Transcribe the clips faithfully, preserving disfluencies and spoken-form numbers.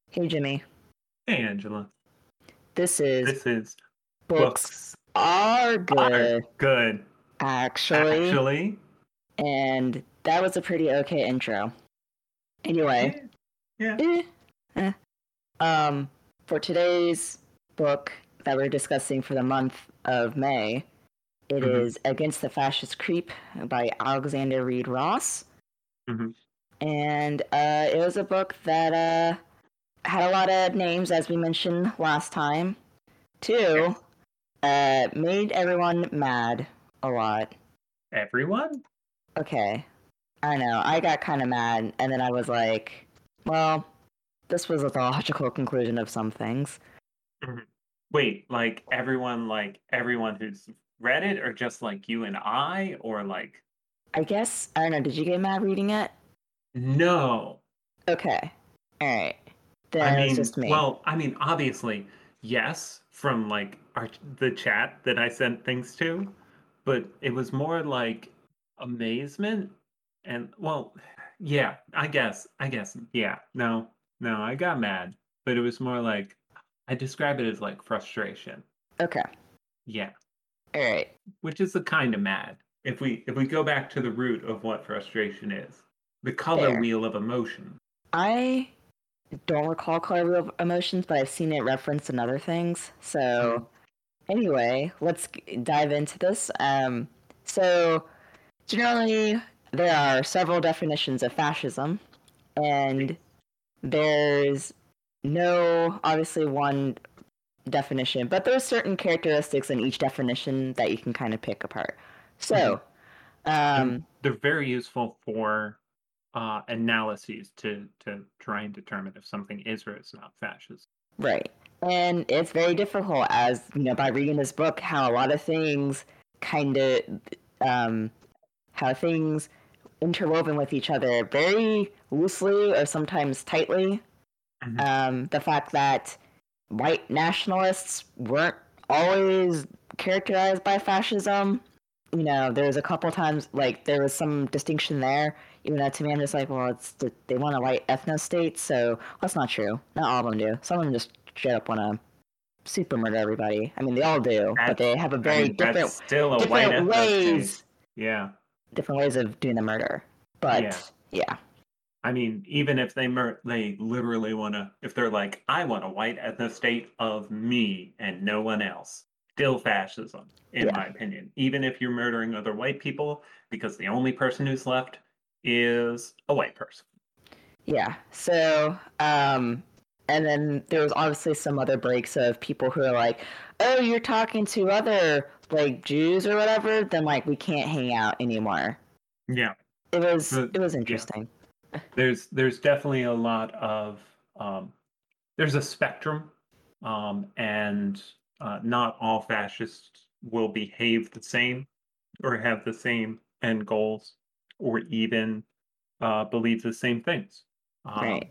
Hey Jimmy, Hey, Angela. this is This is Books Books Are Are Good, Good, actually, actually. and that was a pretty okay intro. Anyway, Yeah, yeah. eh, eh. um, for today's book that we're discussing for the month of May, it Mm-hmm, is Against the Fascist Creep by Alexander Reed Ross, mm-hmm. and uh, it was a book that uh, had a lot of names, as we mentioned last time. Two, Yes. uh, made everyone mad a lot. Everyone? Okay, I know. I got kind of mad, and then I was like, well, this was a logical conclusion of some things. Mhm. Wait, like everyone, like everyone who's read it, or just like you and I, or like, I guess, I don't know, did you get mad reading it? no. Okay. Alright. I Then it was mean, just me. well, I mean, obviously, yes, from like our the chat that I sent things to, but it was more like amazement and well, yeah, I guess, I guess, yeah, no, no, I got mad, but it was more like I describe it as like frustration. Okay. Yeah, Alright. which is the kind of mad. If we if we go back to the root of what frustration is, the color Fair. wheel of emotion. I don't recall Color Wheel of Emotions, but I've seen it referenced in other things. So, Mm, anyway, let's dive into this. Um, so, generally, there are several definitions of fascism, and there's no obviously one definition, but there's certain characteristics in each definition that you can kind of pick apart. mhm. So, And um, they're very useful for uh, analyses to to try and determine if something is or is not fascist. right. And it's very difficult, as you know, by reading this book, how a lot of things kind of, um, how things interwoven with each other very loosely or sometimes tightly. Mhm. Um, the fact that white nationalists weren't always characterized by fascism. You know, there was a couple times like there was some distinction there. Even though to me, I'm just like, well, it's they want a white ethno state, so well, that's not true. Not all of them do. Some of them just straight up want to super murder everybody. I mean, they all do, but they That's, have a I very mean, that's different, still a white different ethno state. ways, Yeah, different ways of doing the murder. yeah. But yeah, I mean, even if they mur they literally want to, if they're like, I want a white ethno state of me and no one else, still fascism, in yeah, my opinion. Even if you're murdering other white people, because the only person who's left is a white person. yeah. So, um, and then there was obviously some other breaks of people who are like, "Oh, you're talking to other like Jews or whatever." Then like we can't hang out anymore. Yeah, It was but it was yeah. interesting. there's there's definitely a lot of um, there's a spectrum, um, and uh, not all fascists will behave the same or have the same end goals or even uh, believe the same things. Right. Um,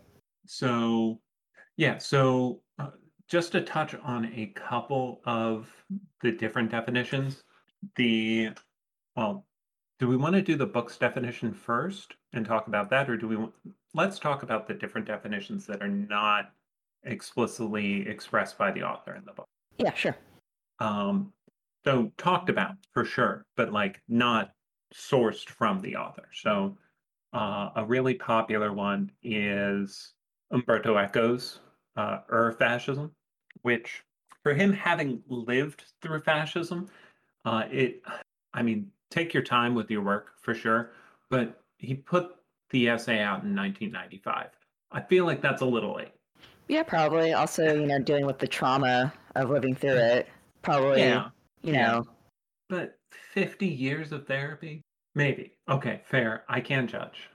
so yeah, so uh, just to touch on a couple of the different definitions, the well, do we want to do the book's definition first and talk about that, or do we want, let's talk about the different definitions that are not explicitly expressed by the author in the book. Yeah. Sure. Um, so talked about for sure, but like not sourced from the author. So uh, a really popular one is Umberto Eco's uh, Ur Fascism, which for him having lived through fascism, uh, it, I mean, take your time with your work for sure, but he put the essay out in nineteen ninety-five. I feel like that's a little late. Yeah. Probably. Also, you know, dealing with the trauma of living through it. Probably. Yeah, You yeah. know. But fifty years of therapy? Maybe. Okay, fair. I can judge.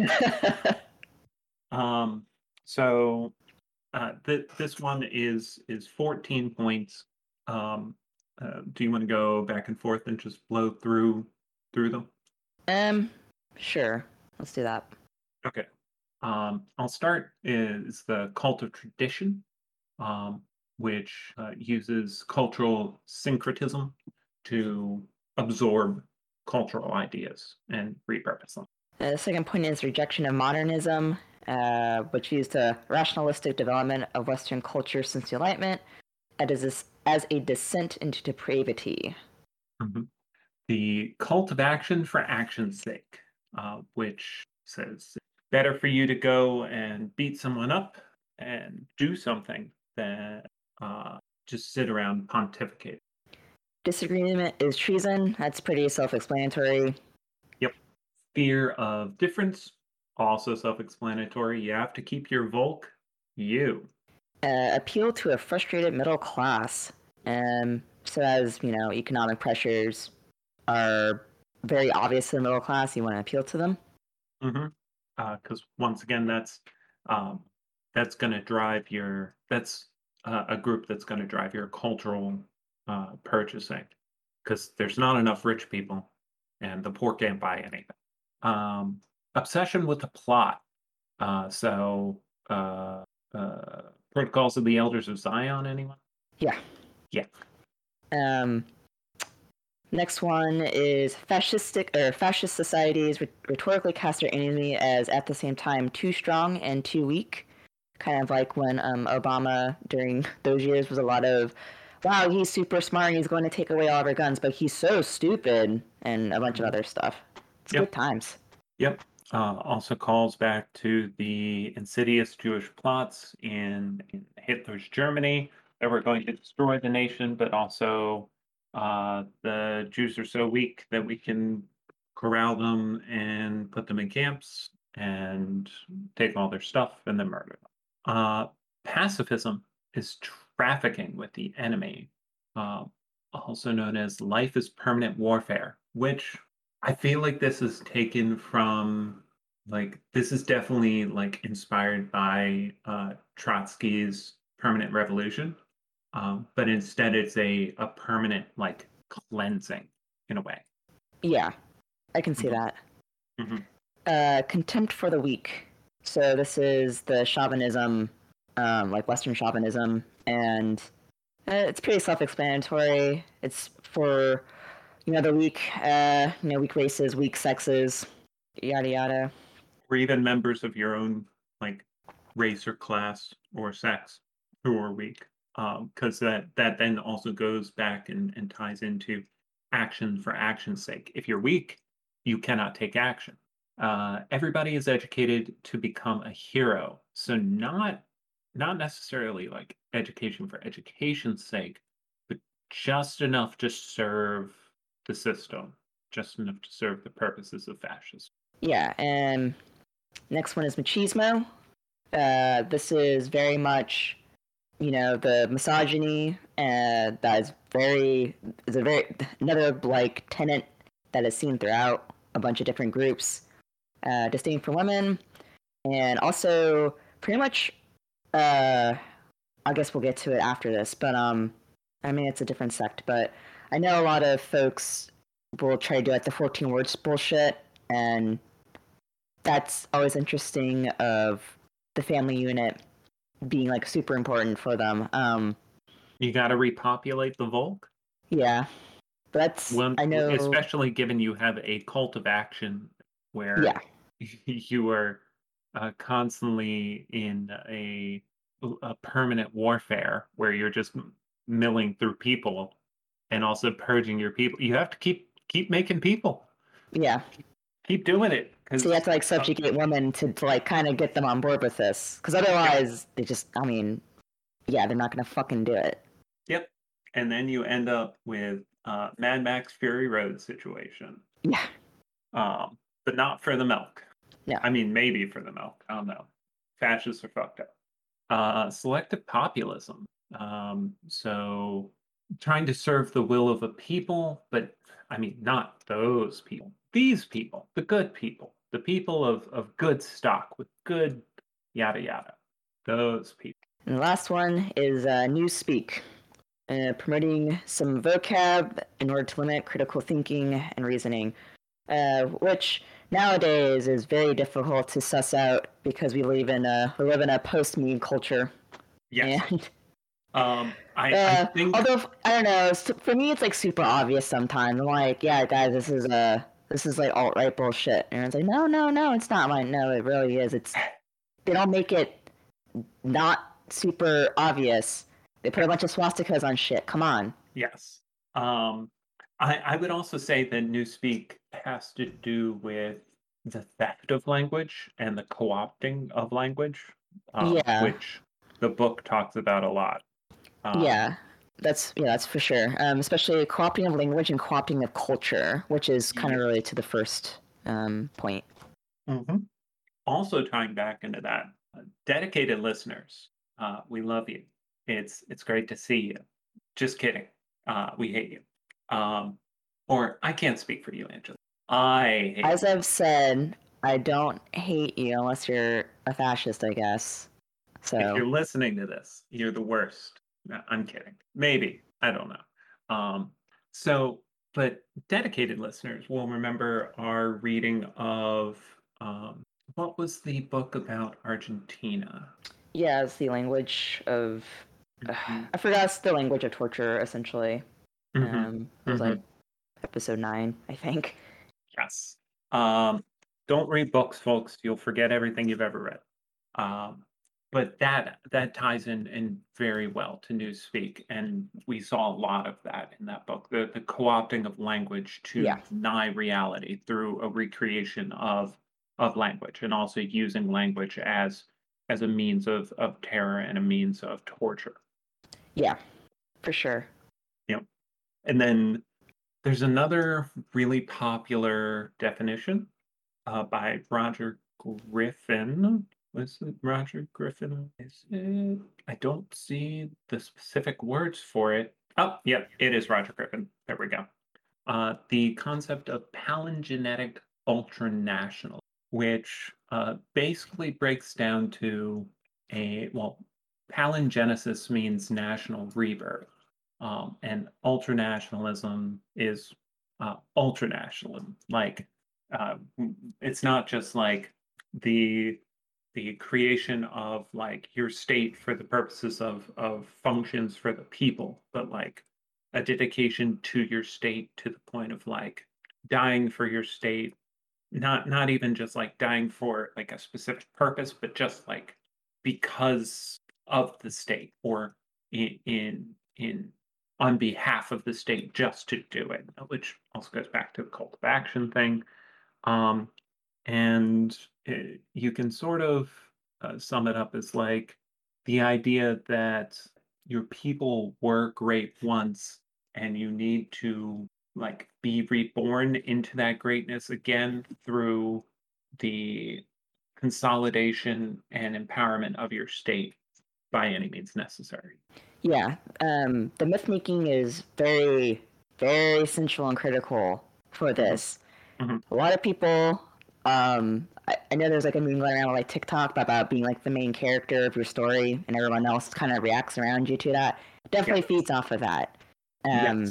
Um, so uh, th this one is is fourteen points. Um, uh, do you want to go back and forth and just blow through through them? um. Sure. Let's do that. Okay. Um, I'll start is the cult of tradition, um, which uh, uses cultural syncretism to absorb cultural ideas and repurpose them. Uh, the second point is rejection of modernism. uh, which used the rationalistic development of Western culture since the Enlightenment as, as a descent into depravity. Mm-hmm. The cult of action for action's sake, uh, which says better for you to go and beat someone up and do something than uh, just sit around pontificate. Disagreement is treason. That's pretty self-explanatory. Yep. Fear of difference, also self-explanatory. You have to keep your Volk you. Uh, appeal to a frustrated middle class. Um, so as, you know, economic pressures are very obvious to the middle class, you want to appeal to them. Mm-hmm. Because uh, once again, that's um, that's going to drive your, that's uh, a group that's going to drive your cultural uh, purchasing. Because there's not enough rich people, and the poor can't buy anything. Um, obsession with the plot. Uh, so, uh, uh, Protocols of the Elders of Zion, anyone? Yeah. Yeah. Um, next one is fascistic or fascist societies rhetorically cast their enemy as at the same time too strong and too weak. Kind of like when um, Obama during those years was a lot of, wow, he's super smart and he's going to take away all of our guns, but he's so stupid, and a bunch mm-hmm. of other stuff. It's yep. good times. Yep. Uh, also calls back to the insidious Jewish plots in, in Hitler's Germany that were going to destroy the nation, but also uh, the Jews are so weak that we can corral them and put them in camps and take all their stuff and then murder them. Uh, pacifism is trafficking with the enemy, uh, also known as life is permanent warfare, which I feel like this is taken from, like, this is definitely, like, inspired by uh, Trotsky's Permanent Revolution, um, but instead it's a, a permanent, like, cleansing, in a way. Yeah, I can see mm-hmm. that. Mm-hmm. Uh, contempt for the weak. So this is the chauvinism, um, like Western chauvinism, and uh, it's pretty self-explanatory. It's for... you know, the weak, uh, you know, weak races, weak sexes, yada yada. Or even members of your own, like, race or class or sex who are weak. Because um, that, that then also goes back and, and ties into action for action's sake. If you're weak, you cannot take action. Uh, everybody is educated to become a hero. So not, not necessarily like education for education's sake, but just enough to serve the system, just enough to serve the purposes of fascism. Yeah, and next one is machismo. Uh, this is very much, you know, the misogyny, and uh, that is very is a very another like tenet that is seen throughout a bunch of different groups. Uh, disdain for women, and also pretty much. Uh, I guess we'll get to it after this, but um, I mean it's a different sect, but. I know a lot of folks will try to do like the fourteen words bullshit, and that's always interesting of the family unit being like super important for them. Um, you got to repopulate the Volk? Yeah. But that's, when, I know... especially given you have a cult of action where yeah. you are uh, constantly in a, a permanent warfare where you're just milling through people and also purging your people. You have to keep keep making people. Yeah. Keep doing it. So you have to like subjugate uh, women to, to like kind of get them on board with this. Because otherwise, yeah. they just, I mean, yeah, they're not going to fucking do it. Yep. And then you end up with uh, Mad Max Fury Road situation. Yeah. Um, but not for the milk. Yeah. I mean, maybe for the milk. I don't know. Fascists are fucked up. Uh, selective populism. Um, so... trying to serve the will of a people, but I mean, not those people. These people, the good people, the people of, of good stock with good yada yada. Those people. And the last one is uh, Newspeak, uh, promoting some vocab in order to limit critical thinking and reasoning, uh, which nowadays is very difficult to suss out because we live in a we live in a post-meme culture. Yes. And Um, I, uh, I think... although I don't know, for me it's like super obvious sometimes. I'm like, yeah, guys, this is uh, this is like alt-right bullshit, and it's like, no, no, no, it's not. I'm like, no, it really is. It's they don't make it not super obvious. They put a bunch of swastikas on shit. Come on. Yes. Um, I, I would also say that Newspeak has to do with the theft of language and the co-opting of language, um, Yeah, which the book talks about a lot. Um, yeah, that's yeah, that's for sure. Um, especially co-opting of language and co-opting of culture, which is kind of yeah. related to the first um, point. Mhm. Also tying back into that, uh, dedicated listeners, uh, we love you. It's it's great to see you. Just kidding. Uh, we hate you. Um, or I can't speak for you, Angela. I hate As you. I've said, I don't hate you unless you're a fascist, I guess. If So you're listening to this, you're the worst. No, I'm kidding. Maybe. I don't know. Um, so, but dedicated listeners will remember our reading of um, what was the book about Argentina? yeah, it's the language of. Uh, Mhm. I forgot it's the language of torture, essentially. Mhm. Um, it was like Mhm. episode nine, I think. Yes. Um, don't read books, folks. You'll forget everything you've ever read. Um, but that that ties in in very well to Newspeak, and we saw a lot of that in that book. The the co-opting of language to Yeah, deny reality through a recreation of of language, and also using language as as a means of of terror and a means of torture. yeah, for sure. You know, and then there's another really popular definition uh, by Roger Griffin. Was it Roger Griffin? Is it? I don't see the specific words for it. Oh, yep, it is Roger Griffin. There we go. Uh, the concept of palingenetic ultranational, which uh, basically breaks down to a, well, palingenesis means national rebirth, um, and ultranationalism is uh, ultranationalism. Like, uh, it's not just like the the creation of like your state for the purposes of of functions for the people, but like a dedication to your state to the point of like dying for your state, not not even just like dying for like a specific purpose, but just like because of the state or in in in on behalf of the state just to do it, which also goes back to the cult of action thing. Um, and it, you can sort of uh, sum it up as like the idea that your people were great once and you need to like be reborn into that greatness again through the consolidation and empowerment of your state by any means necessary. Yeah, um, the myth making is very, very central and critical for Hmm. this. Hmm. A lot of people, um, I, I know there's like a meme going around on like TikTok about being like the main character of your story, and everyone else kind of reacts around you to that. Definitely Yes. feeds off of that. Um, Yes.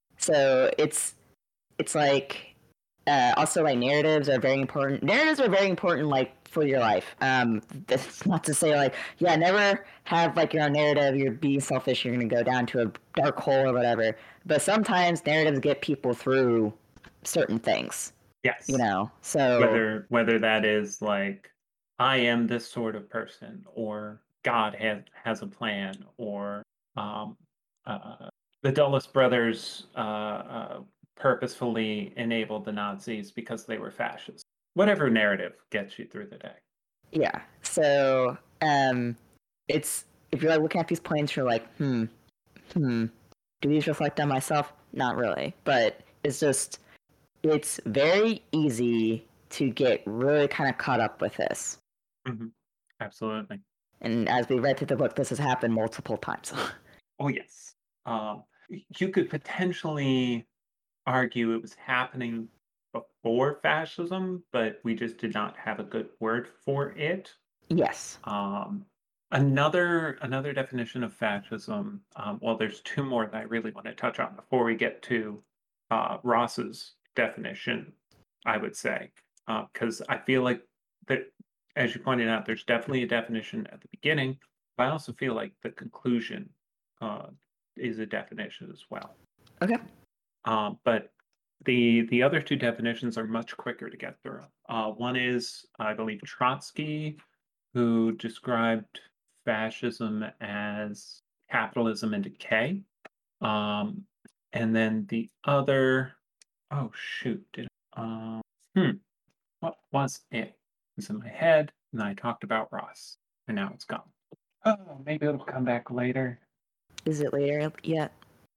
so it's it's like uh, also like narratives are very important. Narratives are very important, like for your life. Um, that's not to say like yeah, never have like your own narrative. You're being selfish. You're gonna go down to a dark hole or whatever. But sometimes narratives get people through certain things. You Yes. know, so whether whether that is like I am this sort of person or God has has a plan or um, uh, the Dulles brothers uh, uh, purposefully enabled the Nazis because they were fascists. Whatever narrative gets you through the day. yeah, so um, it's if you're like looking at these points, you're like, hmm, hmm, do these reflect on myself? Not really, but it's just it's very easy to get really kind of caught up with this. Hmm. Absolutely. And as we read through the book, this has happened multiple times. Oh yes. Um, you could potentially argue it was happening before fascism, but we just did not have a good word for it. Yes. Um, another another definition of fascism. Um, well, there's two more that I really want to touch on before we get to uh, Ross's definition. I would say because I feel like that, as you pointed out, there's definitely a definition at the beginning, but I also feel like the conclusion uh, is a definition as well. Okay. Um, but the the other two definitions are much quicker to get through. Uh, one is, I believe, Trotsky who described fascism as capitalism in decay. Um, and then the other, oh shoot, did um, hmm, what was it? It was in my head, and I talked about Ross, and now it's gone. Oh, maybe it'll come back later. Is it later yet?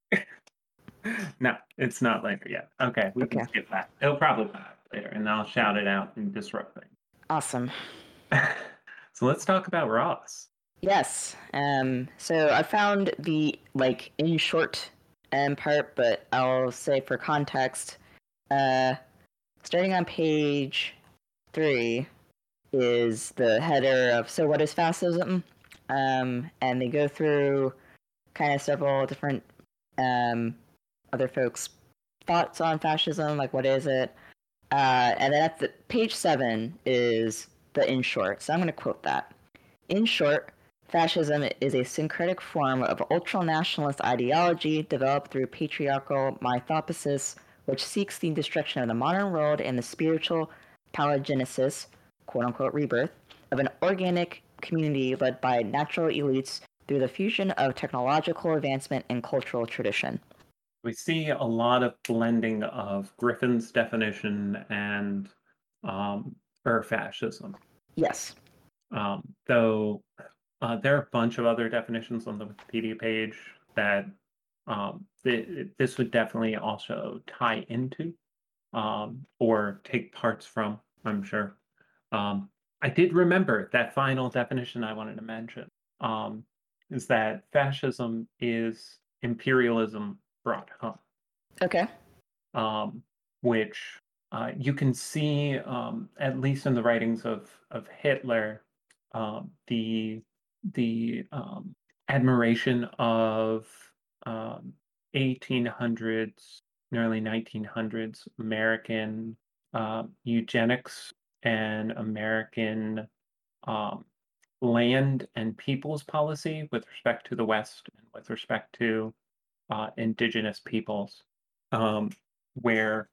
No, it's not later yet. Okay, we Okay. can skip that. It'll probably come back later, and I'll shout it out and disrupt things. Awesome. So let's talk about Ross. Yes. Um. So I found the like in short um part, but I'll say for context, uh, starting on page three is the header of so what is fascism, um, and they go through kind of several different um other folks' thoughts on fascism, like what is it, uh, and then at the page seven is the in short. So I'm going to quote that. In short, fascism is a syncretic form of ultranationalist ideology developed through patriarchal mythopoesis, which seeks the destruction of the modern world and the spiritual palagenesis, quote unquote rebirth, of an organic community led by natural elites through the fusion of technological advancement and cultural tradition. We see a lot of blending of Griffin's definition and um, her fascism. Yes. Um, though uh, there are a bunch of other definitions on the Wikipedia page that um, th- this would definitely also tie into um, or take parts from, I'm sure. Um, I did remember that final definition I wanted to mention um, is that fascism is imperialism brought home. Okay. Um, which uh, you can see, um, at least in the writings of of Hitler, um, the the um, admiration of um, eighteen hundreds, early nineteen hundreds American uh, eugenics and American um, land and peoples policy with respect to the West and with respect to uh, indigenous peoples, um, where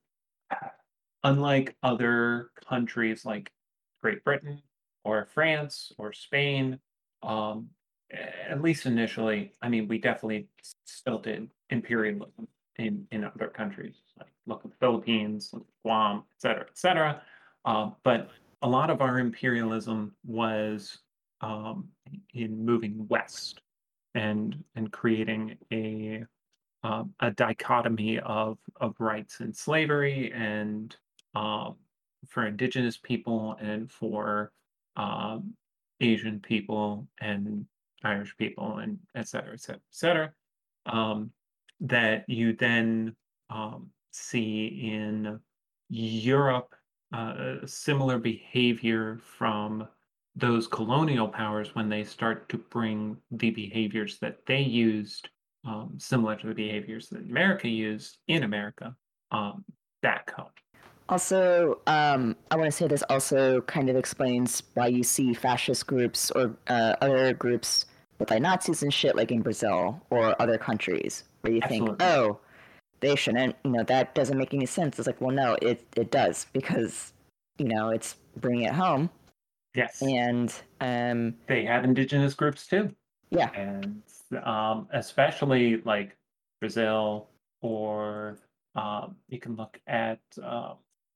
unlike other countries like Great Britain or France or Spain, um, at least initially, I mean, we definitely still did imperialism in, in other countries, like look at the Philippines, look at Guam, et cetera, et cetera. Uh, but a lot of our imperialism was um, in moving west and and creating a um, a dichotomy of of rights and slavery and um, for indigenous people and for um, Asian people and Irish people and et cetera, et cetera, et cetera, um, that you then um, see in Europe uh, similar behavior from those colonial powers when they start to bring the behaviors that they used um, similar to the behaviors that America used in America um, back home. Also, um, I want to say this also kind of explains why you see fascist groups or uh, other groups with like Nazis and shit, like in Brazil or other countries, where you think, Absolutely. oh, they shouldn't, you know, that doesn't make any sense. It's like, well, no, it it does because, you know, it's bringing it home, Yes. and um, They have indigenous groups too. yeah, And um, especially like Brazil, or um, you can look at, um,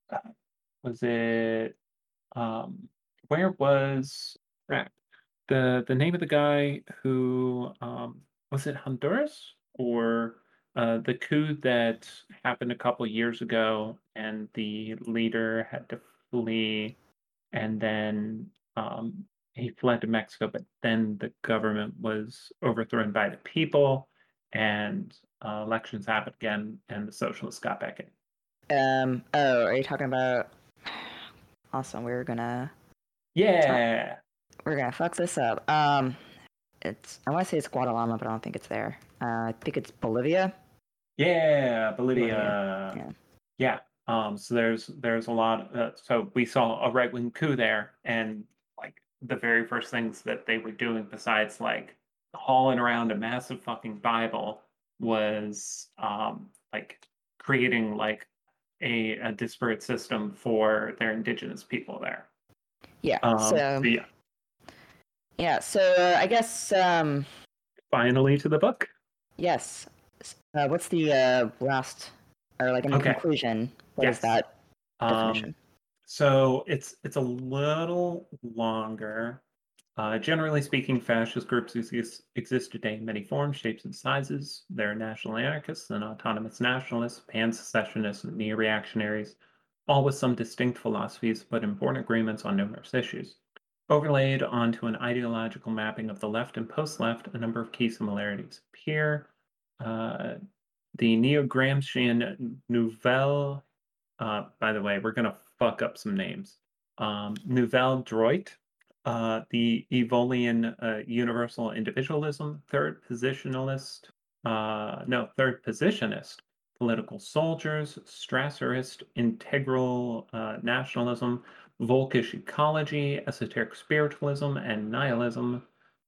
was it, um, where was crap, the the name of the guy who um, was it Honduras or uh, the coup that happened a couple years ago and the leader had to flee and then um, he fled to Mexico, but then the government was overthrown by the people and uh, elections happened again and the socialists got back in. um, oh, are you talking about? Awesome, we're gonna talk, Yeah. we're gonna fuck this up. Um, it's I want to say it's Guatemala, but I don't think it's there. Uh, I think it's Bolivia. Yeah, Bolivia. Bolivia. Yeah. Yeah. Um, so there's there's a lot. Uh, so we saw a right wing coup there, and like the very first things that they were doing, besides like hauling around a massive fucking Bible, was um, like creating like a, a disparate system for their indigenous people there. Yeah. Um, So so yeah, Yeah, so uh, I guess um, Finally to the book. yes. Uh, what's the uh, last, or like in the Okay. conclusion? What is Yes. that Um, definition? so it's it's a little longer. Uh, generally speaking, fascist groups exist, exist today in many forms, shapes, and sizes. There are national anarchists and autonomous nationalists, pan-secessionists, and neo-reactionaries, all with some distinct philosophies but important agreements on numerous issues. Overlaid onto an ideological mapping of the left and post-left, a number of key similarities appear. Uh, the Neo-Gramscian Nouvelle, uh, by the way, we're going to fuck up some names. Um, Nouvelle Droite, uh, the Evolian uh, Universal Individualism, Third Positionalist, uh, no, Third Positionist, Political Soldiers, Strasserist, Integral uh, Nationalism, Volkish Ecology, Esoteric Spiritualism, and Nihilism.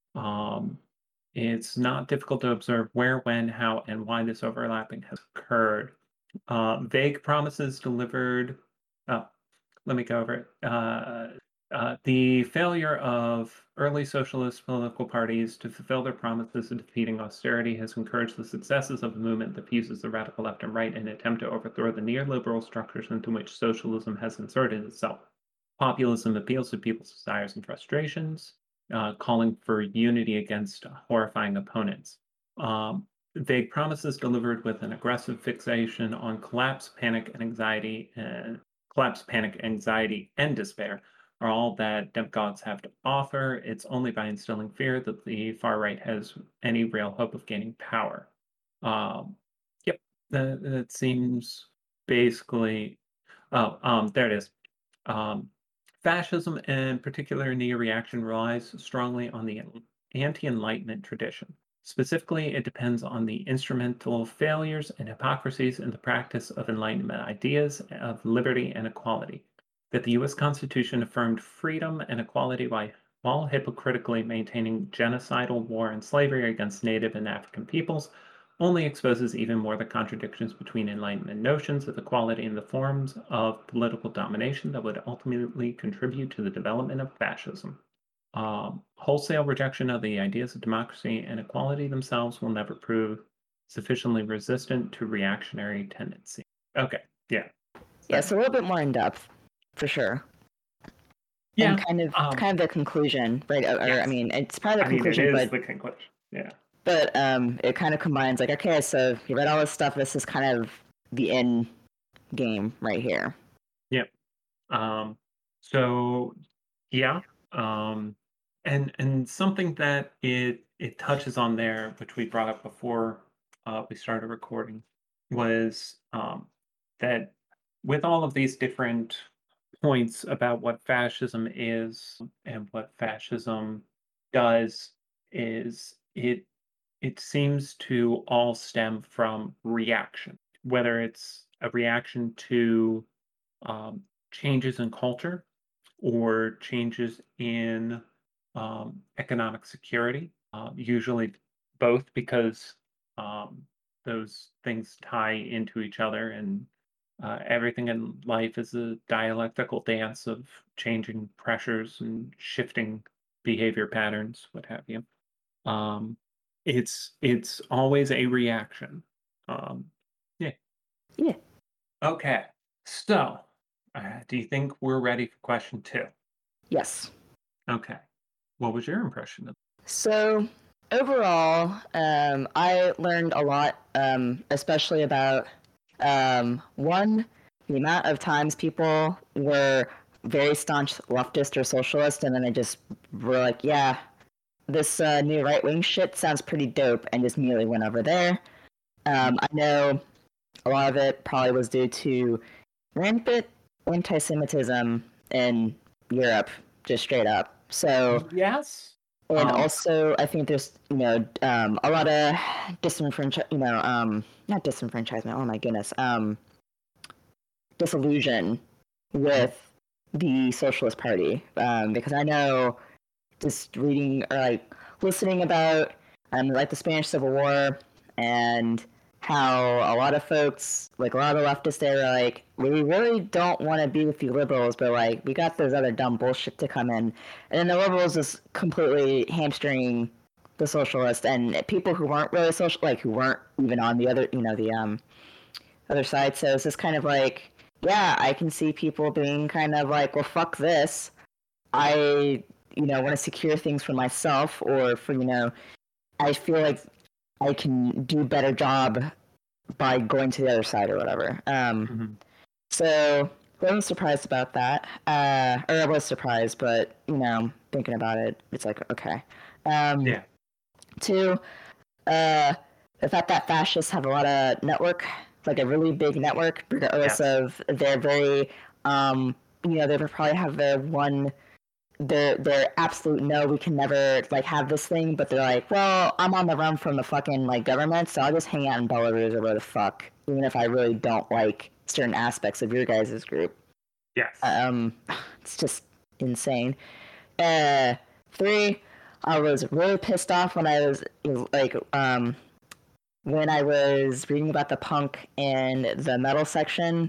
Um, it's not difficult to observe where, when, how, and why this overlapping has occurred. Uh, vague promises delivered. Oh, let me go over it. Uh, uh, the failure of early socialist political parties to fulfill their promises of defeating austerity has encouraged the successes of a movement that fuses the radical left and right in an attempt to overthrow the neoliberal structures into which socialism has inserted itself. Populism appeals to people's desires and frustrations, uh, calling for unity against horrifying opponents. Um, vague promises delivered with an aggressive fixation on collapse, panic, and anxiety, and collapse, panic, anxiety, and despair are all that demagogues have to offer. It's only by instilling fear that the far right has any real hope of gaining power. Um, yep, that, that seems basically. Oh, um, there it is. Um, Fascism, and particular neo-reaction, relies strongly on the anti-Enlightenment tradition. Specifically, it depends on the instrumental failures and hypocrisies in the practice of Enlightenment ideas of liberty and equality. That the U S Constitution affirmed freedom and equality by, while hypocritically maintaining genocidal war and slavery against Native and African peoples, only exposes even more the contradictions between Enlightenment notions of equality and the forms of political domination that would ultimately contribute to the development of fascism. Um, wholesale rejection of the ideas of democracy and equality themselves will never prove sufficiently resistant to reactionary tendency. Okay, yeah. Yeah, So, so a little bit more in depth, for sure. And yeah, kind of um, kind of the conclusion, right? Or, or I yes. mean, it's part of I the mean, it conclusion, is but the conclusion. Yeah. but um, it kind of combines like, okay, so you read all this stuff. This is kind of the end game right here. Yep. Um, so yeah, um, and and something that it it touches on there, which we brought up before uh, we started recording, was um, that with all of these different points about what fascism is and what fascism does, is it it seems to all stem from reaction, whether it's a reaction to um, changes in culture or changes in um, economic security, uh, usually both because um, those things tie into each other, and uh, everything in life is a dialectical dance of changing pressures and shifting behavior patterns, what have you. Um, it's it's always a reaction. Um, yeah. Yeah. Okay. So, uh, do you think we're ready for question two? Yes. Okay. What was your impression of? So overall, um, I learned a lot, um, especially about um, one, the amount of times people were very staunch leftist or socialist, and then they just were like, "Yeah, this uh, new right wing shit sounds pretty dope," and just immediately went over there. Um, I know a lot of it probably was due to rampant anti-Semitism in Europe, just straight up. So Yes. and Um, also, I think there's you know um, a lot of disenfranchise, you know, um, not disenfranchisement. Oh my goodness, um, disillusion mhm. with the Socialist Party um, because I know just reading or like listening about um, like the Spanish Civil War and how a lot of folks, like a lot of the leftists, they were like, we really don't want to be with you liberals, but like we got this other dumb bullshit to come in, and then the liberals just completely hamstring the socialists and people who weren't really social, like who weren't even on the other, you know, the um other side. So it's just kind of like, yeah, I can see people being kind of like, well, fuck this. I, you know, want to secure things for myself, or for, you know, I feel like I can do a better job by going to the other side or whatever. Um, Mm-hmm. So I wasn't surprised about that. Uh, or I was surprised, but, you know, thinking about it, it's like, okay. Um, Yeah. Two, uh, the fact that fascists have a lot of network, like a really big network, regardless Yes. of they're very, um, you know, they would probably have their one, their their absolute no, we can never like have this thing, but they're like, well, I'm on the run from the fucking like government, so I'll just hang out in Belarus or where the fuck, even if I really don't like certain aspects of your guys' group. Yes. Um, it's just insane. Uh, three, I was really pissed off when I was like, um, when I was reading about the punk and the metal section,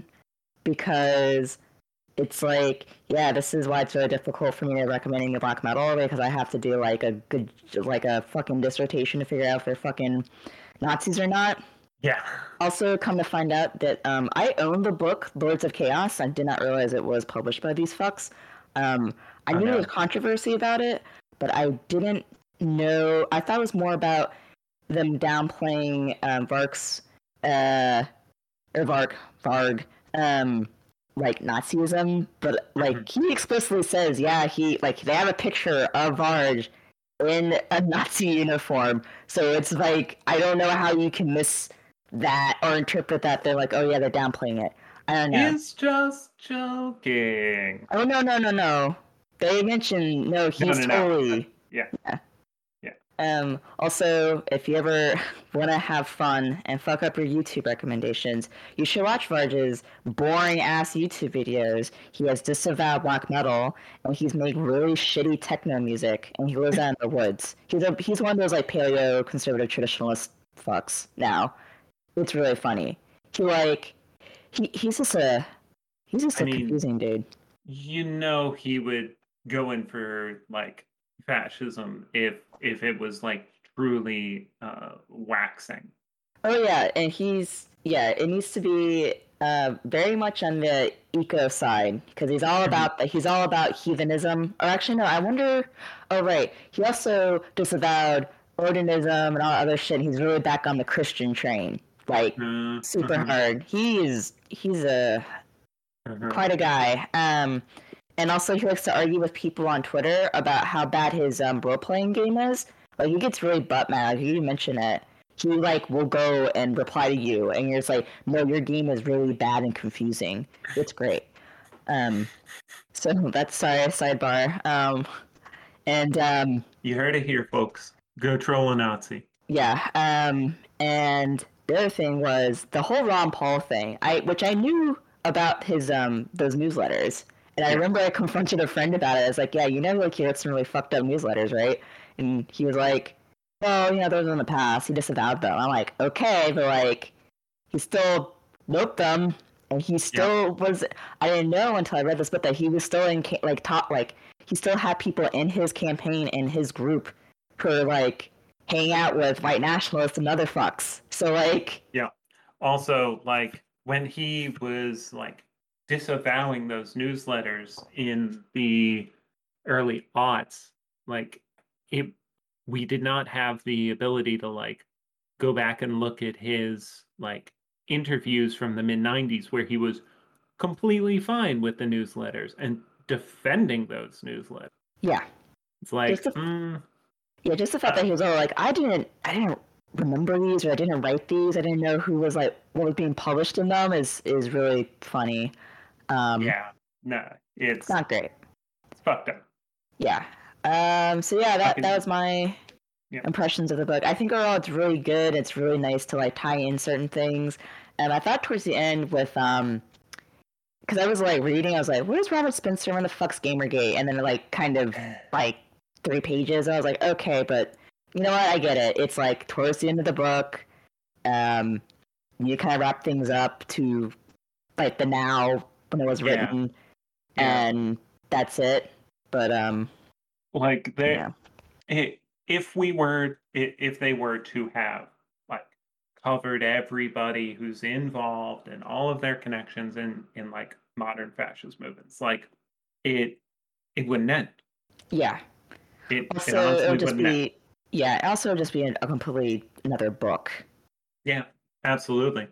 because it's like, yeah, this is why it's really difficult for me to recommending the black metal, because I have to do like a good, like a fucking dissertation to figure out if they're fucking Nazis or not. Yeah. Also, come to find out that um, I own the book Lords of Chaos. I did not realize it was published by these fucks. Um, I Oh, knew no. there was controversy about it, but I didn't know. I thought it was more about them downplaying um, Varg's, uh, or Varg, Varg, um, like Nazism. But like Mhm. he explicitly says, yeah, he like they have a picture of Varg in a Nazi uniform. So it's like I don't know how you can miss that or interpret that. They're like, oh yeah, they're downplaying it. I don't know. He's just joking. Oh no no no no. They mentioned no. He's No, no, no. totally. Yeah. Yeah. Yeah. Um. Also, if you ever want to have fun and fuck up your YouTube recommendations, you should watch Varg's boring ass YouTube videos. He has disavowed black metal, and he's made really shitty techno music, and he lives out in the woods. He's a he's one of those like paleo conservative traditionalist fucks now. It's really funny. He like he he's just a he's just I a mean- confusing dude. You know he would go in for like fascism if if it was like truly uh waxing. Oh yeah, and he's yeah. It needs to be uh, very much on the eco side because he's all about he's all about heathenism. Or actually, no. I wonder. Oh right, he also disavowed Odinism and all that other shit. He's really back on the Christian train, like Uh, super mhm, hard. He is he's a mhm. quite a guy. Um, and also he likes to argue with people on Twitter about how bad his um, role playing game is. Like he gets really butt mad. Like, you mention it. He like will go and reply to you, and you're just like, no, your game is really bad and confusing. It's great. Um, so that's sorry sidebar. Um, and um, You heard it here, folks. Go troll a Nazi. yeah. Um, and the other thing was the whole Ron Paul thing. I which I knew about his um those newsletters, and I Yeah. remember I confronted a friend about it. I was like, yeah, you know, like he wrote some really fucked up newsletters, right? And he was like, well, you know, those were in the past. He disavowed them. I'm like, okay, but like, he still wrote them, and he still was. I didn't know until I read this book that he was still in ca- like top like he still had people in his campaign in his group who were like hanging out with white nationalists and other fucks. So like, Also, like when he was like disavowing those newsletters in the early aughts, like it we did not have the ability to like go back and look at his like interviews from the mid nineties where he was completely fine with the newsletters and defending those newsletters. yeah, It's like, Just the- mm, yeah, just the fact Uh, that he was all like, I didn't, I didn't remember these, or I didn't write these. I didn't know who was like what was being published in them. Is is really funny. Um, yeah, no, it's it's not great. it's fucked up. Yeah. Um, so yeah, that, Fucking- that was my Yeah. impressions of the book. I think overall it's really good. It's really nice to like tie in certain things. And I thought towards the end with um, because I was like reading, I was like, "Where's Robert Spencer? When the fuck's Gamergate?" And then like kind of like three pages, I was like, "Okay," but you know what? I get it. It's like towards the end of the book. Um, you kind of wrap things up to like the now when it was Yeah, written, yeah. and that's it. But um, Like they, yeah, i- if we were, i- if they were to have like covered everybody who's involved and all of their connections in in like modern fascist movements, like it it wouldn't end. yeah. It it Also, it honestly would just wouldn't end. be yeah. Also, just be a completely another book. Yeah, absolutely.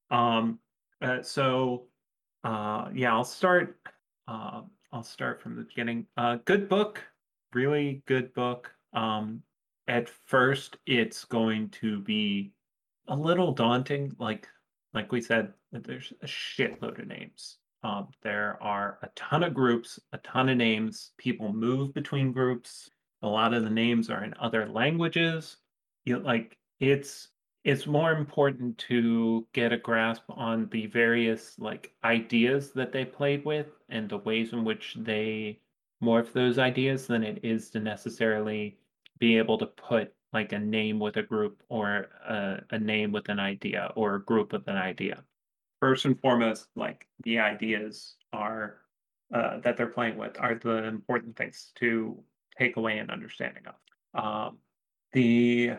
Um, uh, so uh, yeah, I'll start. Uh, I'll start from the beginning. Uh, good book, really good book. Um, at first, it's going to be a little daunting. Like like we said, there's a shitload of names. Um, there are a ton of groups, a ton of names. People move between groups. A lot of the names are in other languages. You like it's it's more important to get a grasp on the various like ideas that they played with and the ways in which they morph those ideas than it is to necessarily be able to put like a name with a group or a, a name with an idea or a group with an idea. First and foremost, like the ideas are uh, that they're playing with are the important things to take away an understanding of. Um, the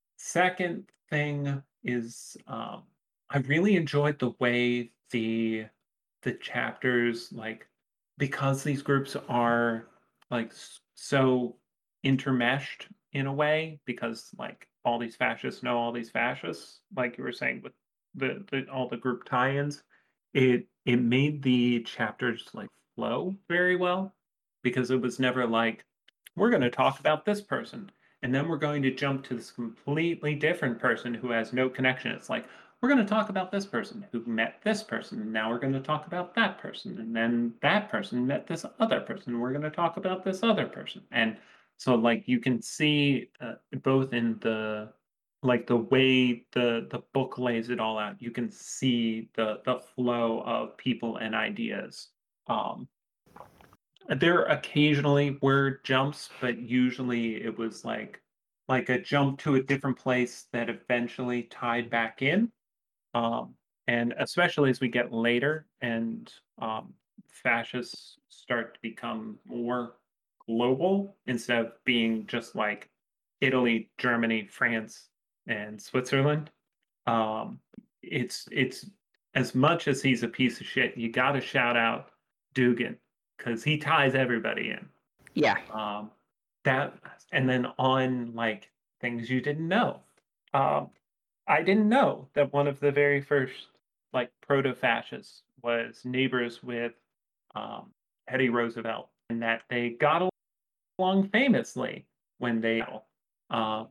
second thing is um, I really enjoyed the way the the chapters like because these groups are like s- so intermeshed in a way because like all these fascists know all these fascists like you were saying with the, the all the group tie-ins it it made the chapters like flow very well because it was never like we're going to talk about this person and then we're going to jump to this completely different person who has no connection. It's like we're going to talk about this person who met this person, and now we're going to talk about that person, and then that person met this other person, and we're going to talk about this other person. And so, like, you can see uh, both in the like the way the the book lays it all out, you can see the the flow of people and ideas. Um, there occasionally were jumps, but usually it was like like a jump to a different place that eventually tied back in. Um, and especially as we get later and um, fascists start to become more global instead of being just like Italy, Germany, France, and Switzerland. Um, it's it's as much as he's a piece of shit, you got to shout out Dugan because he ties everybody in. Yeah, Um, that and then on like things you didn't know. Um, I didn't know that one of the very first like proto-fascists was neighbors with um, Teddy Roosevelt, and that they got along famously when they. Uh,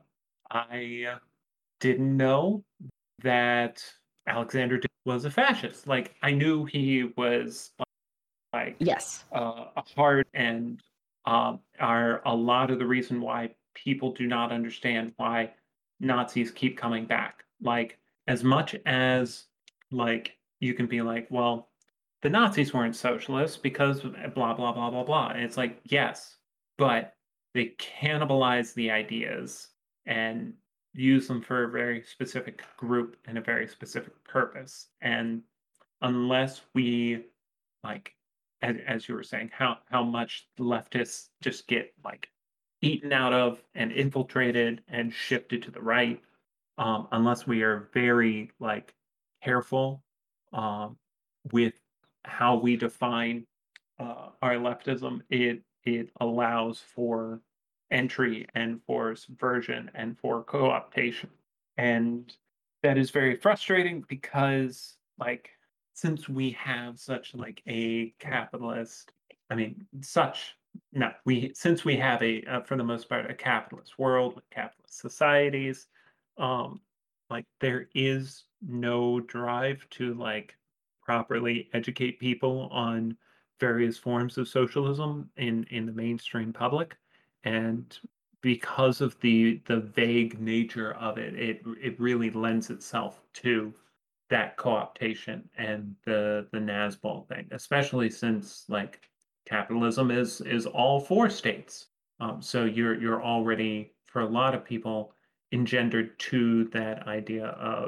I uh, didn't know that Alexander was a fascist. Like I knew he was like yes, uh, a hard and um, are a lot of the reason why people do not understand why Nazis keep coming back. Like as much as like you can be like, well, the Nazis weren't socialists because blah blah blah blah blah. And it's like, yes, but they cannibalize the ideas and use them for a very specific group and a very specific purpose. And unless we like as, as you were saying, how how much leftists just get like eaten out of and infiltrated and shifted to the right, um, unless we are very like careful um, with how we define uh, our leftism, it it allows for entry and for subversion and for co-optation. And that is very frustrating because like since we have such like a capitalist, I mean such no, we since we have a uh, for the most part a capitalist world with capitalist societies, um like there is no drive to like properly educate people on various forms of socialism in in the mainstream public and because of the the vague nature of it it it really lends itself to that co-optation and the the Nazbol thing especially since like capitalism is is all four states um, so you're you're already for a lot of people engendered to that idea of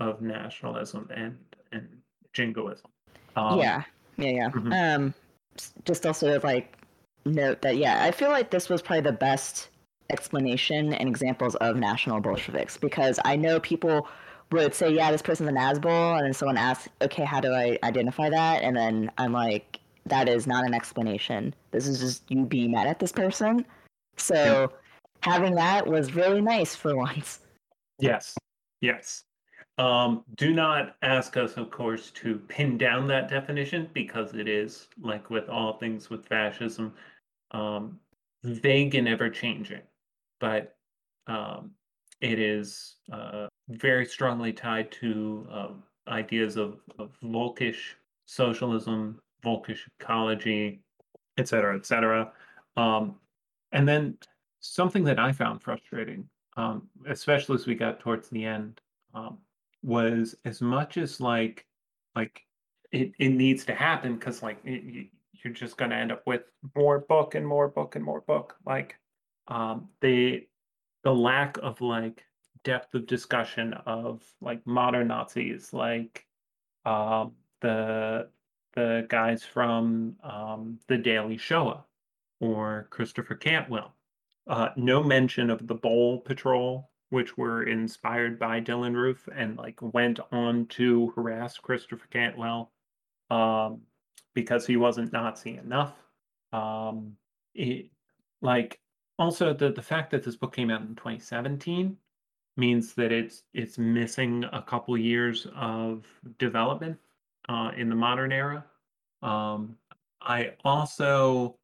of nationalism and and jingoism. Um, Yeah, yeah, mhm. yeah. Um, s- just also like note that yeah, I feel like this was probably the best explanation and examples of national Bolsheviks because I know people would say, yeah, this person's an Nazbol, and then someone asks, okay, how do I identify that? And then I'm like, that is not an explanation. This is just you being mad at this person. Yep. So having that was really nice for once. Yes. Yes. Um, do not ask us, of course, to pin down that definition because it is, like with all things with fascism, um, vague and ever changing. But um, it is uh, very strongly tied to uh, ideas of, of Volkish socialism, Volkish ecology, et cetera, et cetera. Um, and then something that I found frustrating, um, especially as we got towards the end, um, was as much as like like it, it needs to happen because like it, you, you're just going to end up with more book and more book and more book. Like um, the the lack of like depth of discussion of like modern Nazis, like um, the the guys from um, the Daily Shoah or Christopher Cantwell. Uh, no mention of the Bowl Patrol, which were inspired by Dylan Roof and like went on to harass Christopher Cantwell um, because he wasn't Nazi enough. Um, it, like also the the fact that this book came out in twenty seventeen means that it's it's missing a couple years of development uh, in the modern era. Um, I also,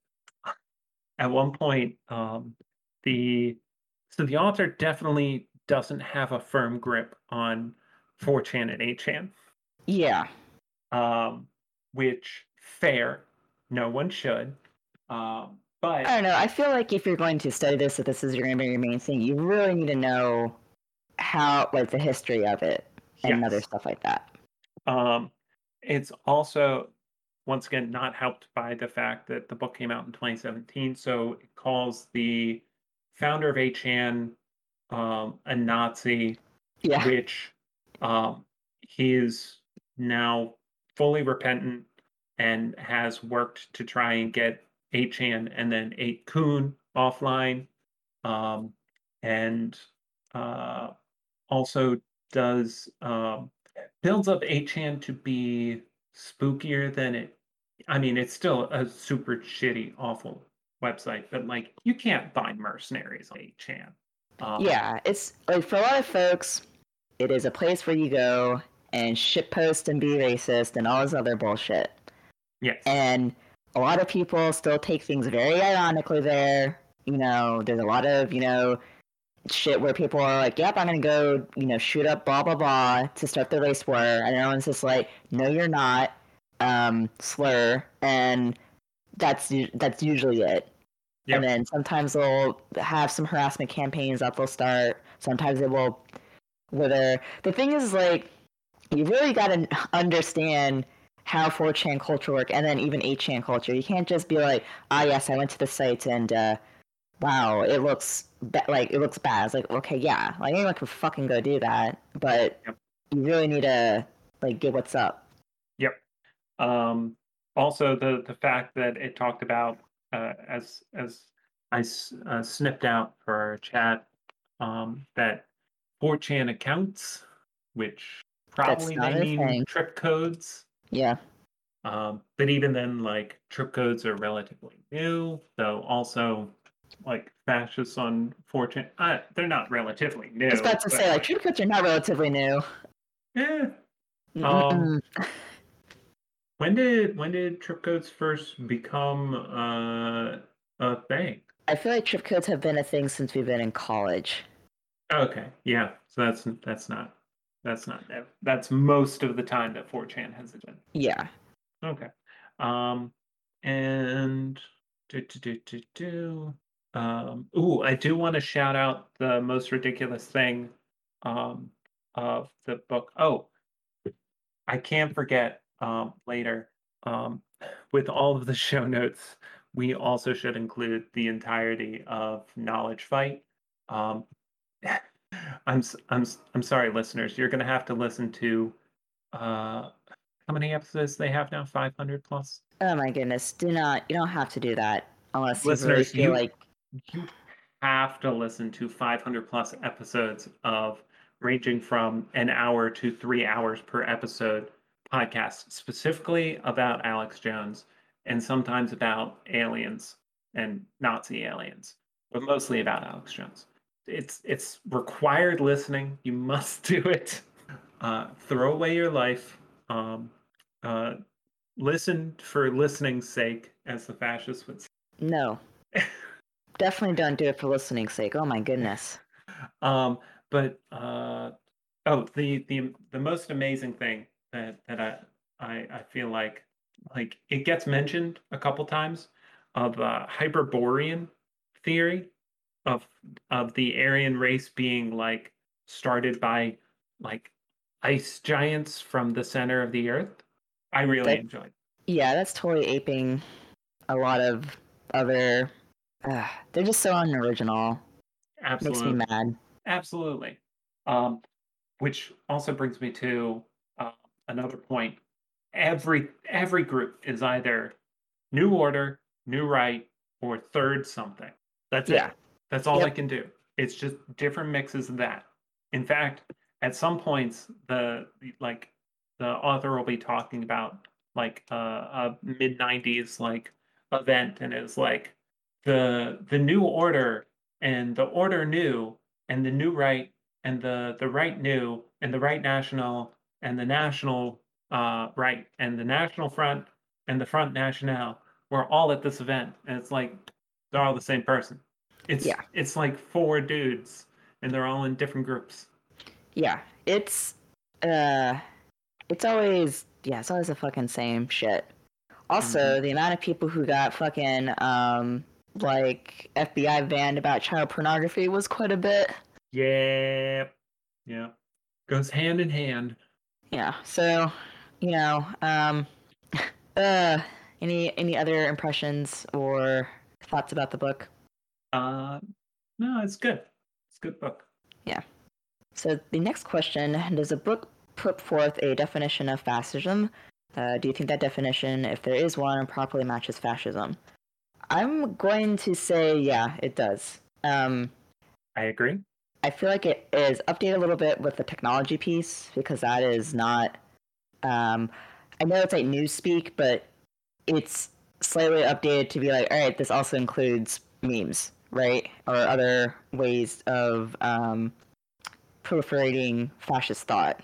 at one point, um, the so the author definitely doesn't have a firm grip on four chan and eight chan, Yeah. um, which fair, no one should. Um, I but don't know. I feel like if you're going to study this, if this is going to be your main thing, you really need to know how, like, the history of it and other yes, stuff like that. um, it's also once again not helped by the fact that the book came out in twenty seventeen, so it calls the founder of eight chan um, a Nazi, Yeah. which um, he is now fully repentant and has worked to try and get eight chan and then eight kun offline, um, and uh, also does um, builds up eight chan to be spookier than it. I mean, it's still a super shitty, awful website, but like you can't find mercenaries on eight chan. Um, Yeah. It's like for a lot of folks, it is a place where you go and shitpost and be racist and all this other bullshit. yes. And a lot of people still take things very ironically there. You know, there's a lot of, you know, shit where people are like, yep, I'm going to go, you know, shoot up blah, blah, blah to start the race war. And everyone's just like, no, you're not, um, slur. And that's that's usually it. And Yep. then sometimes they'll have some harassment campaigns that they'll start. Sometimes they will whether the thing is like you really got to understand how four chan culture work and then even eight chan culture. You can't just be like, ah, yes, I went to the site and uh, wow, it looks ba- like it looks bad. It's like, okay, yeah, like anyone can fucking go do that, but Yep. you really need to like get what's up. Yep. Um, also, the the fact that it talked about uh, as as I s- uh, snipped out for our chat um, that four chan accounts, which That's probably not may a mean thing. trip codes. Yeah, Um, but even then, like trip codes are relatively new, though also like fascists on four chan, uh, they're not relatively I was new, about to but say like like, trip codes are not relatively new. eh. Um, Mm-mm-mm. when did when did trip codes first become uh, a thing? I feel like trip codes have been a thing since we've been in college. Okay, yeah, so that's that's not that's not new. That's most of the time that four chan has been. Yeah, Okay. Um, and do, do, do, do, do. Um, ooh, I do want to shout out the most ridiculous thing um, of the book. Oh, I can't forget um, later. Um, with all of the show notes, we also should include the entirety of Knowledge Fight. Um, I'm s- I'm s- I'm sorry, listeners. You're gonna have to listen to uh how many episodes they have now? five hundred plus. Oh my goodness, do not, you don't have to do that unless you really Listeners, feel you like, you have to listen to five hundred plus episodes of ranging from an hour to three hours per episode podcasts, specifically about Alex Jones and sometimes about aliens and Nazi aliens, but mostly about Alex Jones. It's it's required listening. You must do it. Uh, throw away your life. Um, uh, listen for listening's sake, as the fascists would no, say. definitely don't do it for listening's sake. Oh my goodness. um, but uh, oh, the the the most amazing thing that that I I, I feel like like it gets mentioned a couple times of uh, Hyperborean theory of of the Aryan race being like started by like ice giants from the center of the earth. I really That, enjoyed. yeah, that's totally aping a lot of other. Uh, they're just so unoriginal. Makes me Absolutely, mad. absolutely. Um, which also brings me to uh, another point. Every every group is either New Order, New Right, or Third something. That's Yeah. it. That's all they Yep. can do. It's just different mixes of that. In fact, at some points, the like the author will be talking about like uh, a mid nineties like event, and it's like the the New Order and the Order New and the New Right and the the Right New and the Right National and the National uh, Right and the National Front and the Front National were all at this event, and it's like they're all the same person. It's Yeah. it's like four dudes, and they're all in different groups. Yeah. It's uh it's always yeah, it's always the fucking same shit. Hmm. Also, the amount of people who got fucking um like F B I banned about child pornography was quite a bit. Yeah, yeah, goes hand in hand. Yeah. So, you know, um uh any any other impressions or thoughts about the book? Uh, no, it's good. It's a good book. Yeah. So the next question, does the book put forth a definition of fascism? Uh, do you think that definition, if there is one, properly matches fascism? I'm going to say, yeah, it does. Um, I agree. I feel like it is updated a little bit with the technology piece because that is not. Um, I know it's like newspeak, but it's slightly updated to be like, all right, this also includes memes, right, or other ways of um, proliferating fascist thought.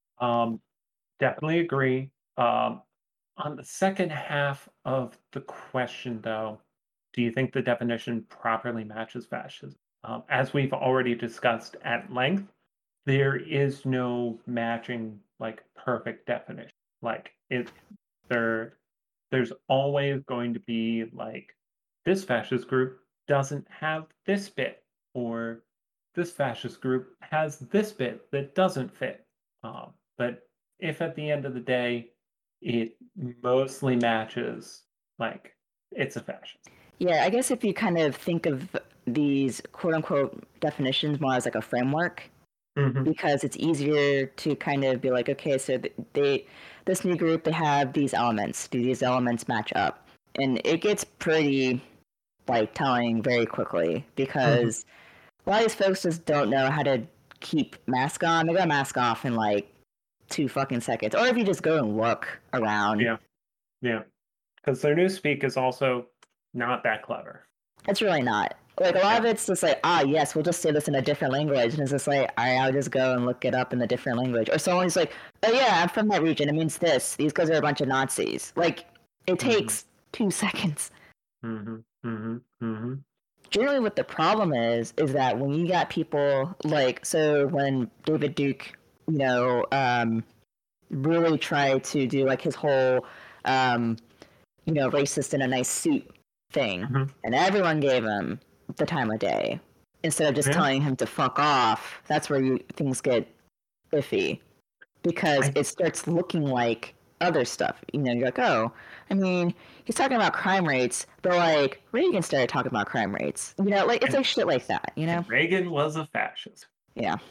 Um, definitely agree. Um, on the second half of the question, though, do you think the definition properly matches fascism? Um, as we've already discussed at length, there is no matching like perfect definition. Like it there there's always going to be like this fascist group doesn't have this bit, or this fascist group has this bit that doesn't fit. Um, but if at the end of the day it mostly matches, like it's a fascist. Yeah, I guess if you kind of think of these quote unquote definitions more as like a framework, Hmm. because it's easier to kind of be like, okay, so they, this new group, they have these elements. Do these elements match up? And it gets pretty like telling very quickly Hmm. because a lot of these folks just don't know how to keep mask on. They got mask off in like two fucking seconds. Or if you just go and look around, Yeah, yeah. Because their newspeak is also not that clever. it's really not. Like a lot Yeah. of it's just like, ah, yes, we'll just say this in a different language, and it's just like, all right, I'll just go and look it up in the different language. Or someone's like, oh yeah, I'm from that region. It means this. These guys are a bunch of Nazis. Like it Hmm. takes two seconds. Hmm. Hmm. Hmm. Generally, what the problem is is that when you got people like, so when David Duke, you know, um, really tried to do like his whole, um, you know, racist in a nice suit thing, Hmm. and everyone gave him the time of day instead of just Yeah. telling him to fuck off. That's where you, things get iffy because I it starts looking like other stuff. You know, you're like, oh, I mean, he's talking about crime rates, but like Reagan started talking about crime rates. You know, like it's and like shit like that. You know, and Reagan was a fascist. yeah.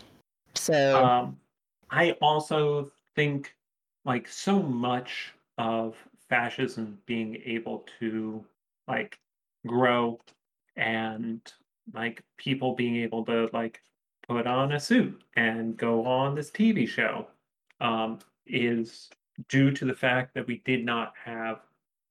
So Um, I also think like so much of fascism being able to like grow and like people being able to like put on a suit and go on this T V show um, is due to the fact that we did not have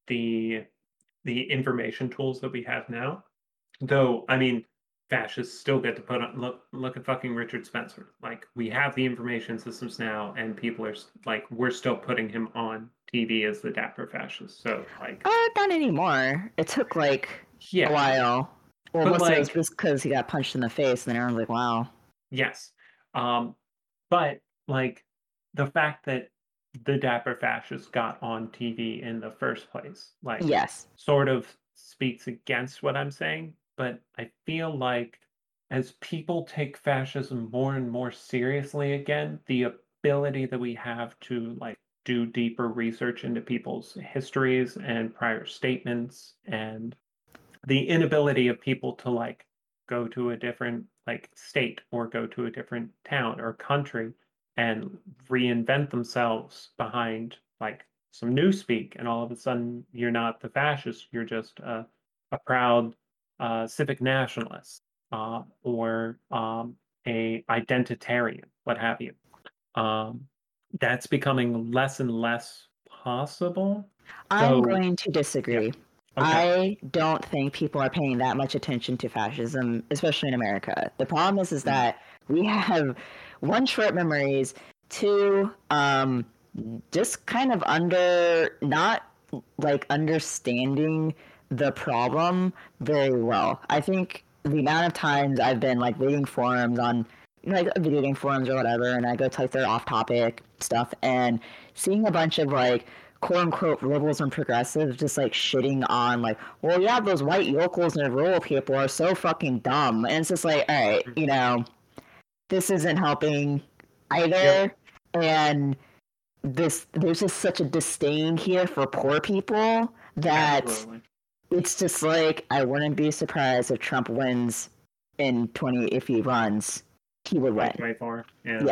the the information tools that we have now. Though, I mean, fascists still get to put on look look at fucking Richard Spencer. Like we have the information systems now, and people are s- like we're still putting him on T V as the dapper fascist. So like, uh, not anymore. It took like a yeah, while. Well, but mostly it was like, just because he got punched in the face, and then everyone's like, "Wow." yes, um, but like the fact that the dapper fascist got on T V in the first place, like, Yes. sort of speaks against what I'm saying. But I feel like as people take fascism more and more seriously again, the ability that we have to like do deeper research into people's histories and prior statements and the inability of people to like go to a different like state or go to a different town or country and reinvent themselves behind like some new speak, and all of a sudden you're not the fascist, you're just a, a proud uh, civic nationalist uh, or um, a identitarian, what have you. um, that's becoming less and less possible. I'm So going to yeah. disagree. Okay. I don't think people are paying that much attention to fascism, especially in America. The problem is, is Mm. that we have one, short memories, two, um, just kind of under not like understanding the problem very well. I think the amount of times I've been like reading forums on you know, like video game forums or whatever, and I go to like their off-topic stuff and seeing a bunch of like quote unquote liberals and progressives just like shitting on like, well, yeah, those white yokels and rural people are so fucking dumb, and it's just like, all right, you know, this isn't helping Yep. either, and this there's just such a disdain here for poor people that Absolutely. it's just like I wouldn't be surprised if Trump wins in twenty if he runs, he would win. twenty twenty-four. Yeah. Yeah,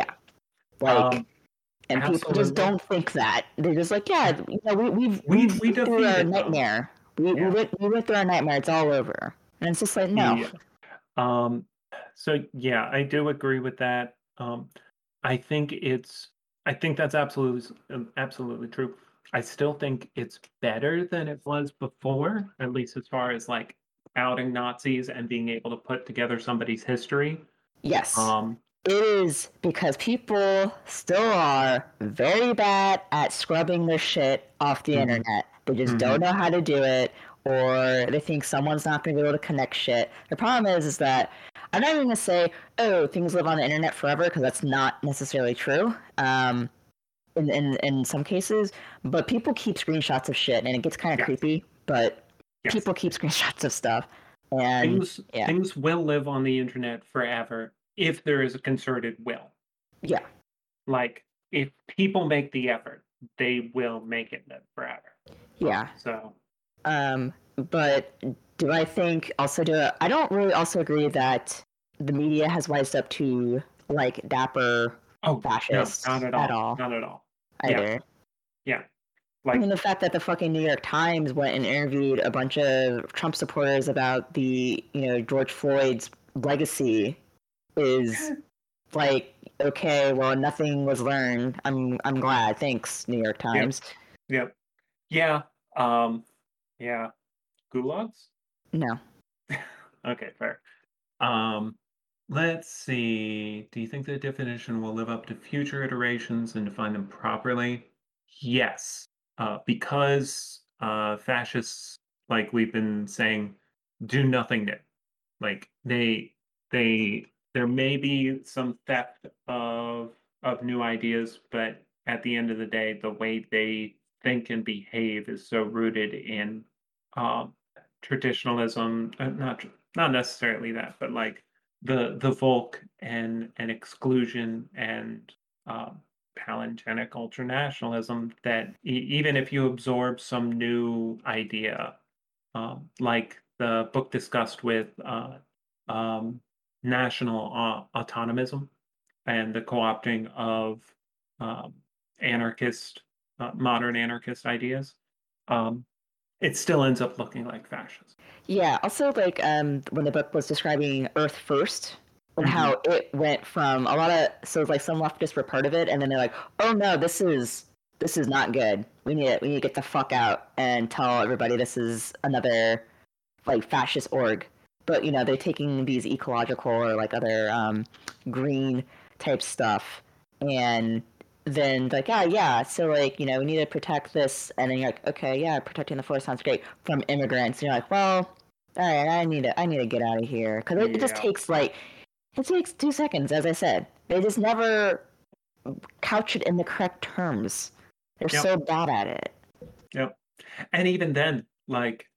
like Um, and people just absolutely. don't think that. They're just like, yeah, you know, we, we've We we've we been through our defeated them. nightmare. We we Yeah. went we went through our nightmare. It's all over. And it's just like, no. Yeah. Um, so yeah, I do agree with that. Um, I think it's I think that's absolutely um, absolutely true. I still think it's better than it was before, at least as far as like outing Nazis and being able to put together somebody's history. Yes, Um, it is because people still are very bad at scrubbing their shit off the mhm, internet. They just don't mhm, know how to do it, or they think someone's not going to be able to connect shit. The problem is, is that I'm not even going to say, oh, things live on the internet forever, because that's not necessarily true. Um, in, in in some cases, but people keep screenshots of shit, and it gets kind of yes, creepy. But yes. people keep screenshots of stuff, and Things yeah, things will live on the internet forever if there is a concerted will. yeah, Like if people make the effort, they will make it live forever. Um, yeah. so Um, but do I think also do I don't really also agree that the media has wised up to like dapper oh no, not fascists at at all. all Not at all. Yeah, either. yeah. I mean, Like the fact that the fucking New York Times went and interviewed a bunch of Trump supporters about the, you know, George Floyd's legacy is like, okay, well, nothing was learned. I'm I'm glad. Thanks, New York yep, Times. yep. Yeah. Um yeah. Gulags? No. Okay, fair. Um let's see. Do you think the definition will live up to future iterations and define them properly? Yes. Uh, because uh, fascists, like we've been saying, do nothing new. Like they they there may be some theft of of new ideas, but at the end of the day, the way they think and behave is so rooted in um, traditionalism. Uh, not tr- not necessarily that, but like the the Volk and and exclusion and um, palingenic ultranationalism. That e- even if you absorb some new idea um, like the book discussed with uh, um, national uh, autonomism. and the co-opting of um, anarchist, uh, modern anarchist ideas, um, it still ends up looking like fascism. Yeah. Also, like um, when the book was describing Earth First and Mm-hmm. how it went from a lot of so like some leftists were part of it, and then they're like, "Oh no, this is this is not good. We need to, we need to get the fuck out and tell everybody this is another like fascist org." But you know, they're taking these ecological or like other um, green type stuff, and then like, yeah, yeah. So like, you know, we need to protect this, and then you're like, okay, yeah, protecting the forest sounds great from immigrants. And you're like, well, all right, I need to, I need to get out of here because it, it just Yeah. takes like, it takes two seconds, as I said. They just never couch it in the correct terms. They're Yep. so bad at it. Yep. And even then, like,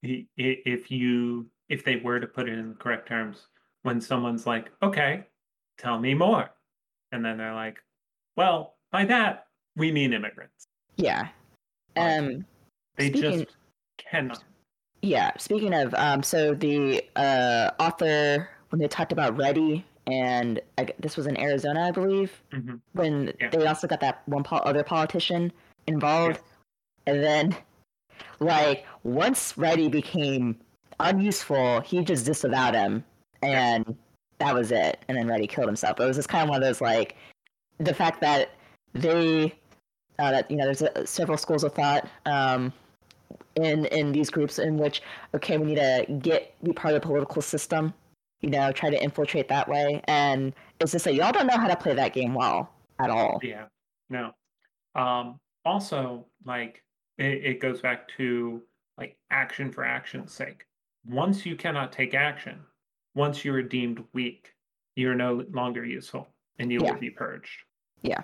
if you if they were to put it in the correct terms, when someone's like, "Okay, tell me more," and then they're like, "Well, by that we mean immigrants." Yeah. Like, Um. they Speaking. just cannot. Yeah. Speaking of, um, so the uh, author when they talked about Ready, and I, this was in Arizona, I believe, Mm-hmm. when Yeah. they also got that one po- other politician involved, Yes. and then like once Ready became unuseful, he just disavowed him, and Yes. that was it. And then Ready killed himself. It was just kind of one of those like the fact that they uh, that you know there's a, several schools of thought um, in in these groups in which okay we need to get be part of the political system, you know, try to infiltrate that way, and it's just like y'all don't know how to play that game well at all. Yeah. No. Um, also, like, it, it goes back to like action for action's sake. Once you cannot take action, once you are deemed weak, you're no longer useful and you will Yeah, be purged. yeah,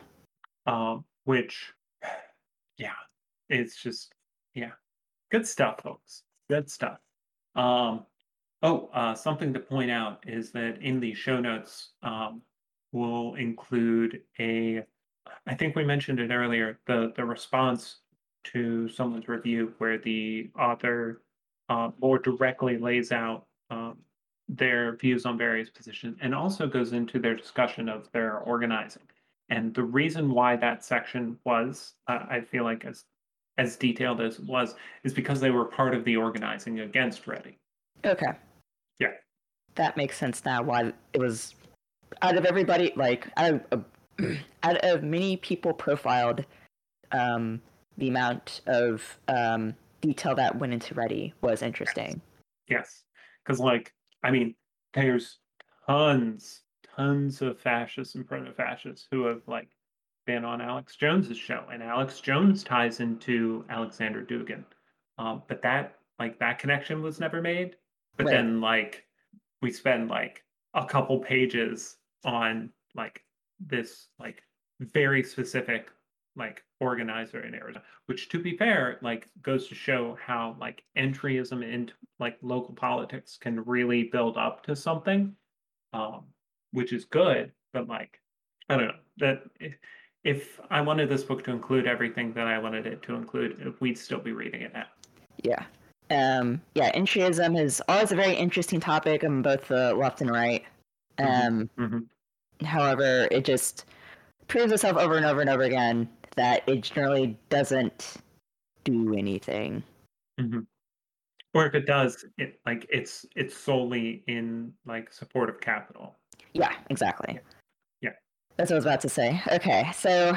Um, which, yeah, it's just, yeah, good stuff, folks. Good stuff. Um, oh, uh, something to point out is that in the show notes, um, we'll include a I think we mentioned it earlier, the the response to someone's review where the author uh, more directly lays out um, their views on various positions and also goes into their discussion of their organizing. And the reason why that section was, uh, I feel like, as as detailed as it was, is because they were part of the organizing against Ready. okay, Yeah. that makes sense now. Why it was out of everybody, like out of out of many people profiled, um, the amount of um, detail that went into Ready was interesting. Yes. Because, like, I mean, there's tons, tons of fascists and proto-fascists who have, like, been on Alex Jones's show, and Alex Jones ties into Alexander Dugin. Um, but that, like, that connection was never made. But Right. then, like, we spend, like, a couple pages on, like, this, like, very specific like organizer in Arizona, which to be fair, like goes to show how like entryism into like local politics can really build up to something, um, which is good. But like, I don't know that if, if I wanted this book to include everything that I wanted it to include, we'd still be reading it now. Yeah. Um, yeah, entryism is always a very interesting topic on both the left and right. Um, mm-hmm. Mm-hmm. However, it just proves itself over and over and over again that it generally doesn't do anything. Mm-hmm. Or if it does, it like it's it's solely in like support of capital. Yeah, exactly. Yeah. Yeah. That's what I was about to say. Okay, so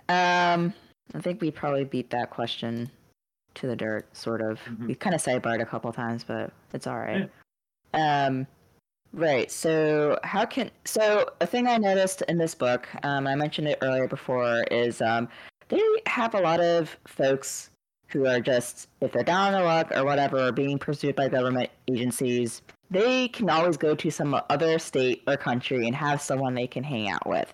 um, I think we probably beat that question to the dirt, sort of. Mm-hmm. We kind of sidebarred a couple times, but it's all right. Yeah. Um, right. So how can so a thing I noticed in this book, um, I mentioned it earlier before, is um, they have a lot of folks who are just if they're down on their luck or whatever, or being pursued by government agencies, they can always go to some other state or country and have someone they can hang out with.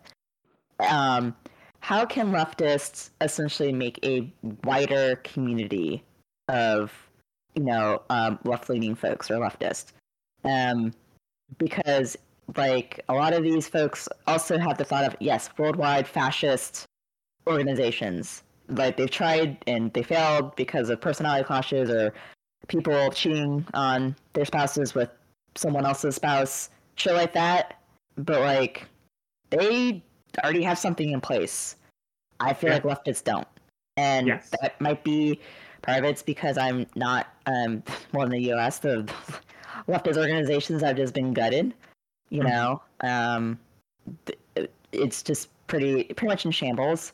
Um, how can leftists essentially make a wider community of, you know, um, left-leaning folks or leftists? Um, because, like, a lot of these folks also have the thought of, yes, worldwide fascist organizations. Like, they've tried and they failed because of personality clashes or people cheating on their spouses with someone else's spouse, shit like that. But, like, they already have something in place. I feel Yeah. like leftists don't. And Yes. that might be part of it's because I'm not, um, well, in the U S, the leftist organizations have just been gutted, you Mhm. know? Um, th- it's just pretty, pretty much in shambles.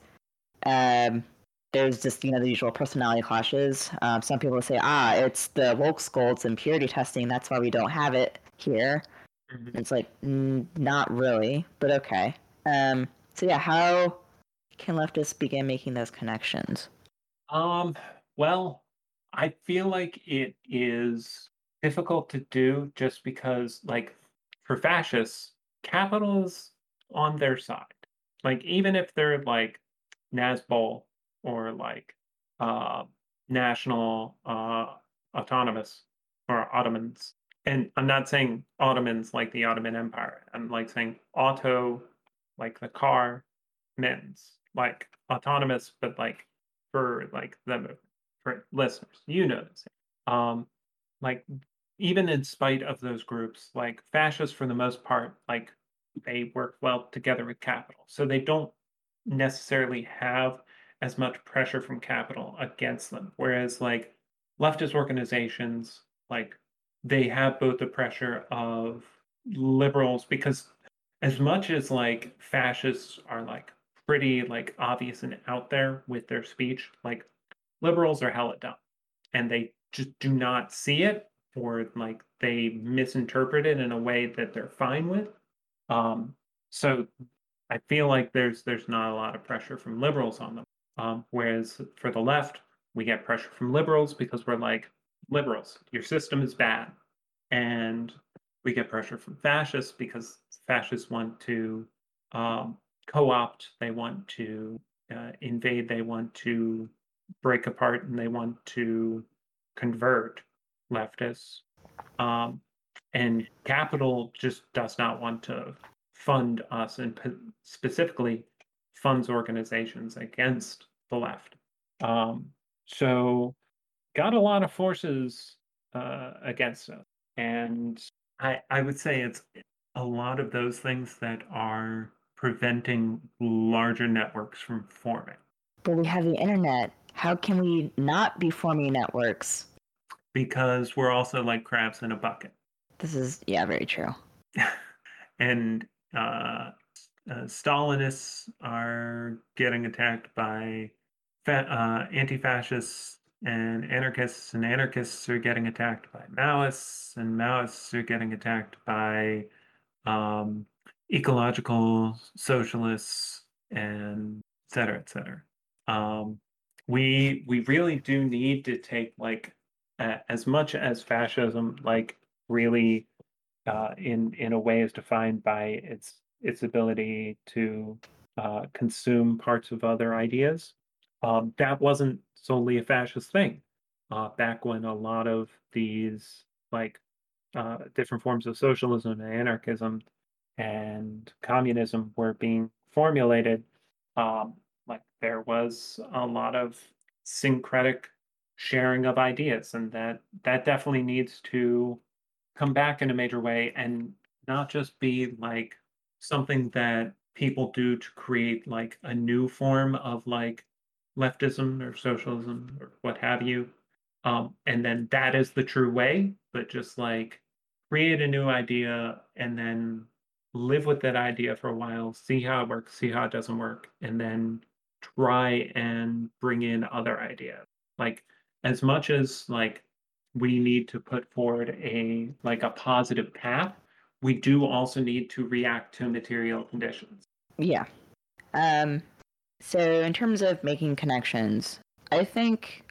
Um, there's just, you know, the usual personality clashes. Um, some people say, ah, it's the woke scolds and purity testing. That's why we don't have it here. Mhm. And it's like, mm, not really, but okay. Um, so yeah, how can leftists begin making those connections? Um, well, I feel like it is difficult to do just because, like, for fascists, capital is on their side. Like, even if they're like Nazbol or like uh, national uh, autonomous or Ottomans, and I'm not saying Ottomans like the Ottoman Empire. I'm like saying auto, like the car, men's like autonomous, but like for like the for listeners, you know this. Um, like even in spite of those groups, like fascists for the most part, like they work well together with capital, so they don't necessarily have as much pressure from capital against them. Whereas like leftist organizations, like they have both the pressure of liberals because as much as like fascists are like pretty like obvious and out there with their speech, like liberals are hella dumb and they just do not see it or like they misinterpret it in a way that they're fine with. Um, so I feel like there's there's not a lot of pressure from liberals on them. Um, whereas for the left, we get pressure from liberals because we're like liberals, your system is bad, and we get pressure from fascists because fascists want to um, co-opt, they want to uh, invade, they want to break apart, and they want to convert leftists. Um, and capital just does not want to fund us and p- specifically funds organizations against the left. Um, so got a lot of forces uh, against us. And I, I would say it's a lot of those things that are preventing larger networks from forming But we have the internet. How can we not be forming networks? because we're also like crabs in a bucket. This is, yeah, very true. and uh, uh, Stalinists are getting attacked by fa- uh, anti-fascists and anarchists, and anarchists are getting attacked by Maoists, and Maoists are getting attacked by um, ecological socialists, and et cetera, et cetera. Um, we we really do need to take like a, as much as fascism like really uh, in in a way is defined by its its ability to uh, consume parts of other ideas. Um, that wasn't solely a fascist thing. Uh, back when a lot of these like uh, different forms of socialism and anarchism and communism were being formulated, um, like there was a lot of syncretic sharing of ideas, and that that definitely needs to come back in a major way and not just be like something that people do to create like a new form of like leftism or socialism or what have you. Um, and then that is the true way, but just like create a new idea and then live with that idea for a while, see how it works, see how it doesn't work, and then try and bring in other ideas. Like as much as like we need to put forward a like a positive path, we do also need to react to material conditions. Yeah. Um, so in terms of making connections, I think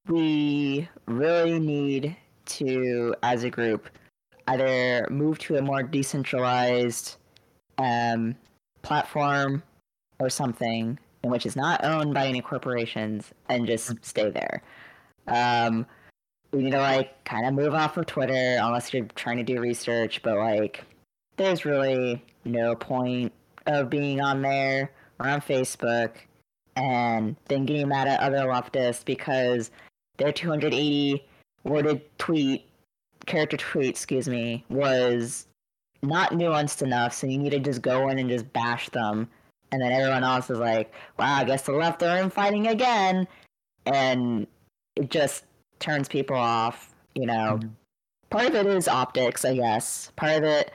we really need to, as a group, either move to a more decentralized um, platform or something in which it's not owned by any corporations and just stay there. Um, we need to like kind of move off of Twitter unless you're trying to do research, but like there's really no point of being on there or on Facebook and then getting mad at other leftists because their two hundred eighty worded tweet, character tweet, excuse me, was not nuanced enough, so you need to just go in and just bash them and then everyone else is like, wow, I guess the left are infighting again, and it just turns people off. You know, Mhm. part of it is optics, I guess. Part of it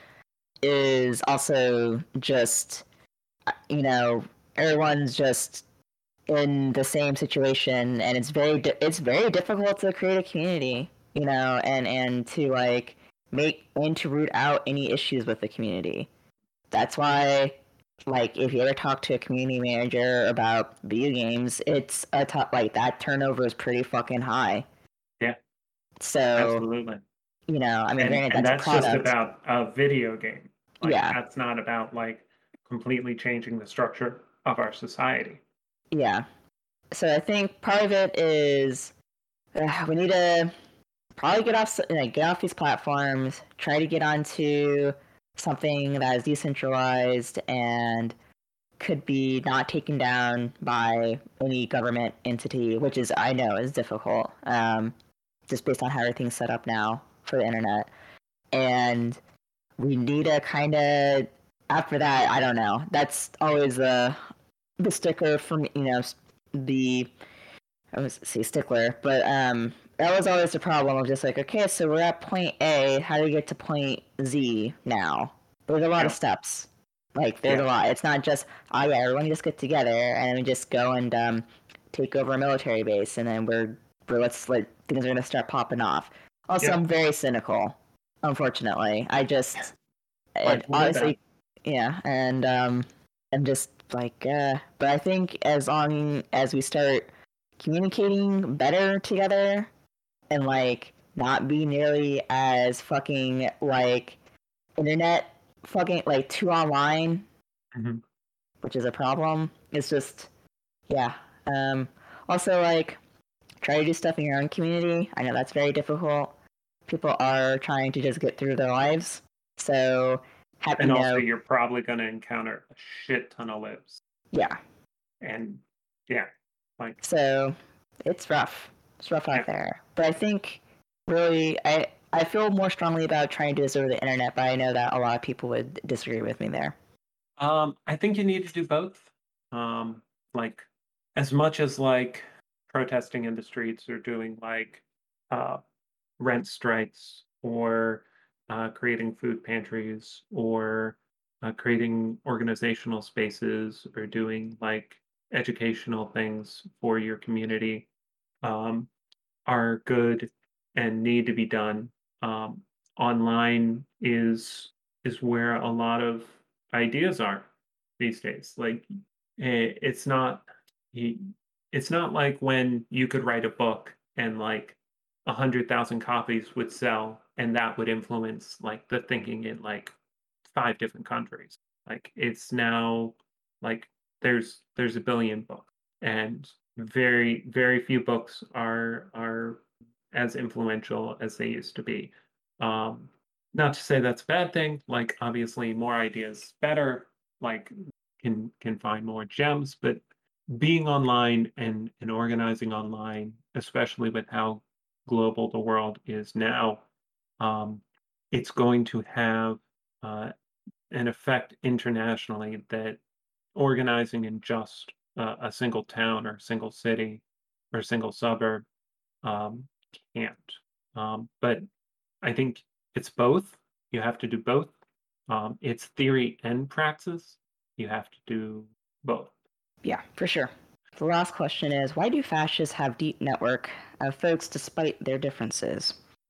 is also just, you know, everyone's just in the same situation, and it's very di- it's very difficult to create a community, you know, and and to like make and to root out any issues with the community. That's why, like, if you ever talk to a community manager about video games, it's a t- like that turnover is pretty fucking high. Yeah, So, absolutely. you know, I mean, And granted, and that's a that's just product. about a video game. Like, Yeah, that's not about, like, completely changing the structure of our society. yeah. So I think part of it is uh, we need to probably get off like, get off these platforms, try to get onto something that is decentralized and could be not taken down by any government entity, which is I know is difficult, um, just based on how everything's set up now for the internet. And we need to kind of after that, I don't know. That's always the the sticker from you know the I was say stickler, but um, that was always the problem of just like, okay, so we're at point A. How do we get to point Z now? There's a lot of Yeah, steps. Like, there's a yeah, lot. It's not just, oh yeah, everyone just get together and then we just go and um, take over a military base, and then we're we're let's like things are gonna start popping off. Also, yeah. I'm very cynical. Unfortunately, I just Like, it with that. obviously yeah, and um, I'm just like, uh, but I think as long as we start communicating better together and like not be nearly as fucking like internet fucking like too online, Mhm. which is a problem. It's just yeah. Um also like try to do stuff in your own community. I know that's very difficult. People are trying to just get through their lives. So have And you also, know, you're probably gonna encounter a shit ton of lives. yeah. And yeah, like, So it's rough. It's rough out yeah. there. But I think really I I feel more strongly about trying to do this over the internet, but I know that a lot of people would disagree with me there. Um, I think you need to do both. Um, like, as much as, like, protesting in the streets or doing, like, uh, rent strikes or uh, creating food pantries or uh, creating organizational spaces or doing, like, educational things for your community, um, are good and need to be done. Um, online is is where a lot of ideas are these days. Like, eh, it's not y- it's not like when you could write a book and, like, a hundred thousand copies would sell and that would influence, like, the thinking in, like, five different countries. Like, it's now like there's there's a billion books and very very few books are are as influential as they used to be. Um, Not to say that's a bad thing. Like, obviously, more ideas better. Like, can can find more gems, but being online and and organizing online, especially with how global the world is now, um, it's going to have uh, an effect internationally that organizing in just uh, a single town or a single city or a single suburb um, can't. Um, but I think it's both. You have to do both. Um, it's theory and praxis. You have to do both. Yeah, for sure. The last question is why do fascists have deep network of folks despite their differences?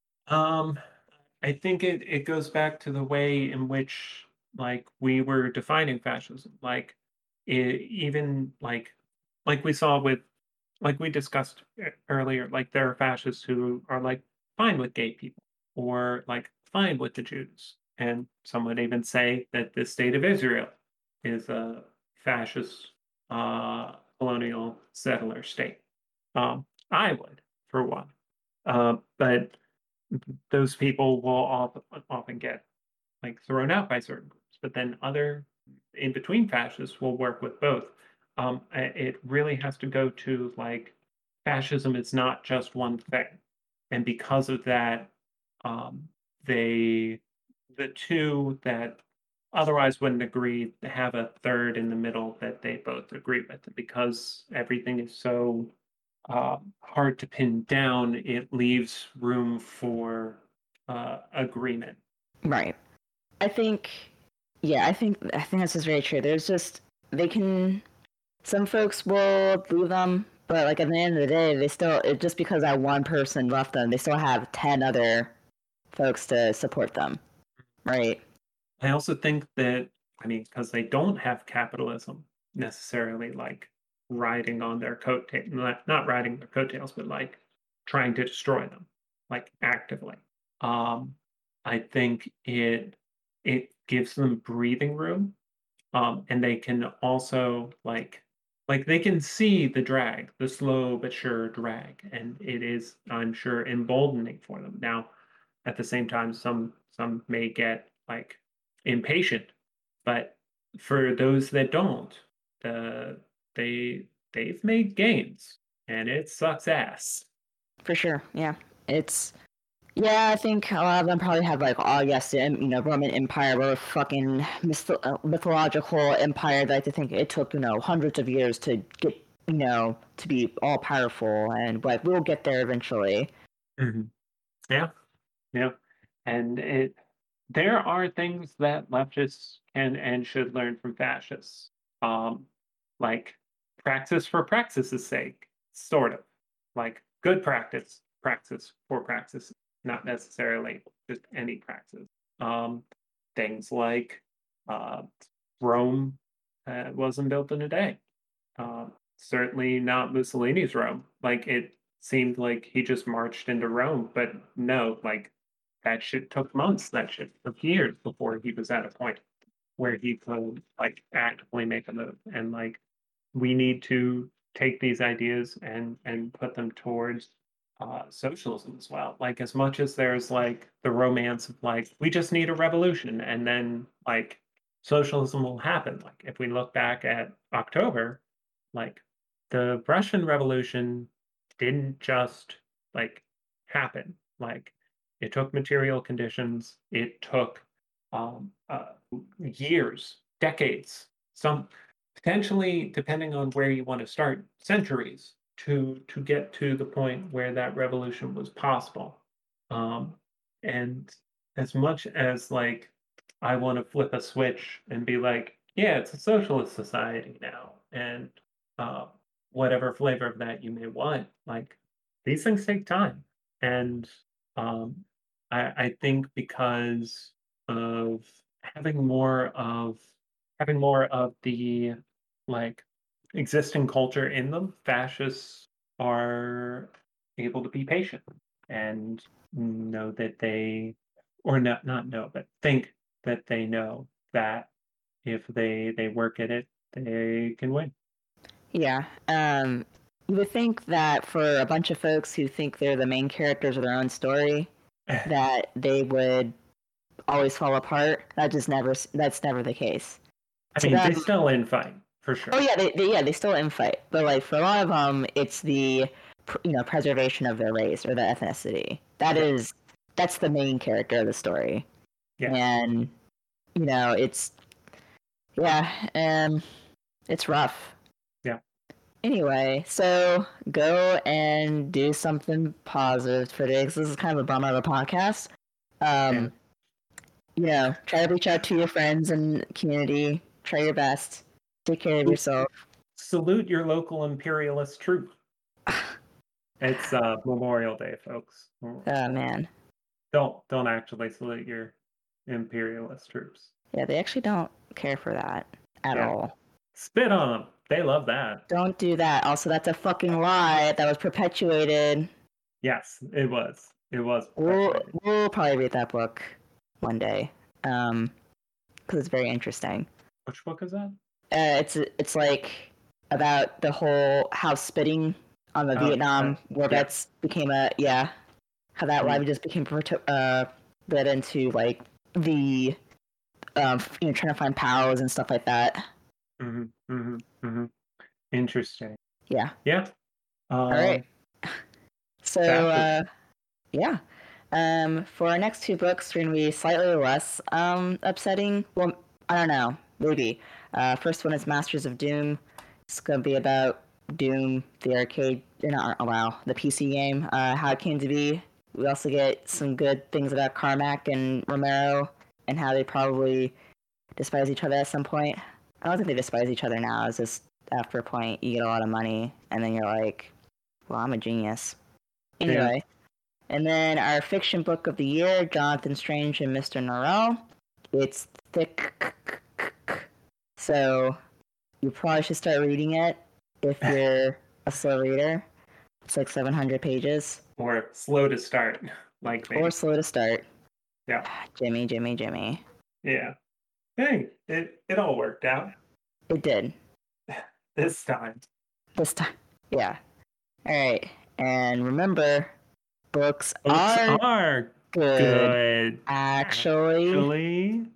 Um, I think it, it goes back to the way in which, like, we were defining fascism. Like, it, even like like we saw with, like we discussed e- earlier, like, there are fascists who are, like, fine with gay people or, like, fine with the Jews. And some would even say that the state of Israel is a fascist uh, colonial settler state. Um, I would, for one. Uh, but those people will often, often get, like, thrown out by certain groups, but then other in between fascists will work with both. Um, I- it really has to go to, like, fascism is not just one thing, and because of that, um, they the two that otherwise wouldn't agree to have a third in the middle that they both agree with. Because everything is so uh, hard to pin down, it leaves room for uh, agreement. Right. I think, yeah, I think I think this is very true. There's just they can. Some folks will leave them, but like at the end of the day, they still it, just because that one person left them, they still have ten other folks to support them, right? I also think that, I mean, because they don't have capitalism necessarily like riding on their coattails, not, not riding their coattails, but like trying to destroy them, like actively. Um, I think it it gives them breathing room, um, and they can also like like they can see the drag, the slow but sure drag, and it is, I'm sure, emboldening for them. Now, at the same time, some some may get like impatient, but for those that don't, the they they've made gains, and it sucks ass. For sure, yeah. It's yeah, I think a lot of them probably have like, oh yes, the you know Roman Empire, were a fucking myth- uh, mythological empire that I think it took you know hundreds of years to get you know to be all powerful, and like we'll get there eventually. hmm Yeah, yeah, and it there are things that leftists can and should learn from fascists, um, like praxis for praxis's sake, sort of like good practice, praxis for praxis, not necessarily just any praxis. Um, things like uh, Rome uh, wasn't built in a day. Uh, certainly not Mussolini's Rome. Like it seemed like he just marched into Rome, but no, like that shit took months. That shit took years before he was at a point where he could like actively make a move. And like we need to take these ideas and and put them towards uh, socialism as well. Like as much as there's like the romance of like we just need a revolution and then like socialism will happen. Like if we look back at October, like the Russian Revolution didn't just like happen. Like it took material conditions. It took um, uh, years, decades, some potentially, depending on where you want to start, centuries to to get to the point where that revolution was possible. Um, and as much as like I want to flip a switch and be like, yeah, it's a socialist society now, and uh, whatever flavor of that you may want, like these things take time, and um, I, I think because of having more of having more of the like existing culture in them, fascists are able to be patient and know that they, or not not know, but think that they know that if they they work at it, they can win. Yeah. Um, you would think that for a bunch of folks who think they're the main characters of their own story, that they would always fall apart. That just never. That's never the case. I To mean, they them, still in fight for oh sure. yeah, they, they yeah they still infight, but like for a lot of them, it's the you know preservation of their race or the ethnicity. That Yep. is that's the main character of the story, Yeah. and you know it's yeah, um, it's rough. Yeah. Anyway, so go and do something positive for today. 'Cause this is kind of a bummer of a podcast. Yeah. Um, you know, try to reach out to your friends and community. Try your best. Take care of yourself. Salute your local imperialist troop. It's uh, Memorial Day, folks. Oh man. Don't don't actually salute your imperialist troops. Yeah, they actually don't care for that at Yeah. all. Spit on them. They love that. Don't do that. Also, that's a fucking lie that was perpetuated. Yes, it was. It was We'll, perpetuated. we'll probably read that book one day. Um, because it's very interesting. Which book is that? Uh, it's it's like about the whole how spitting on the Oh, Vietnam uh, war yeah. vets became a yeah, how that Mm. lie just became uh led into like the um you know trying to find pals and stuff like that. Mm-hmm, mm-hmm, mm-hmm. Interesting. Yeah. Yeah. Um, All right. So uh, yeah. Um, for our next two books, we're gonna be slightly less um upsetting. Well, I don't know. Maybe. Uh, first one is Masters of Doom. It's gonna be about Doom, the arcade. Not, oh, wow, the P C game. Uh, how it came to be. We also get some good things about Carmack and Romero and how they probably despise each other at some point. I don't think they despise each other now. It's just after a point you get a lot of money and then you're like, well, I'm a genius. Anyway. Yeah. And then our fiction book of the year, Jonathan Strange and Mister Norrell. It's thick. So you probably should start reading it if you're a slow reader. It's like seven hundred pages. Or slow to start, like me. Or slow to start. Yeah. Jimmy, Jimmy, Jimmy. Yeah. Hey, it, it all worked out. It did. This time. This time. Yeah. All right. And remember, books, books are, are good. good. Actually. Actually.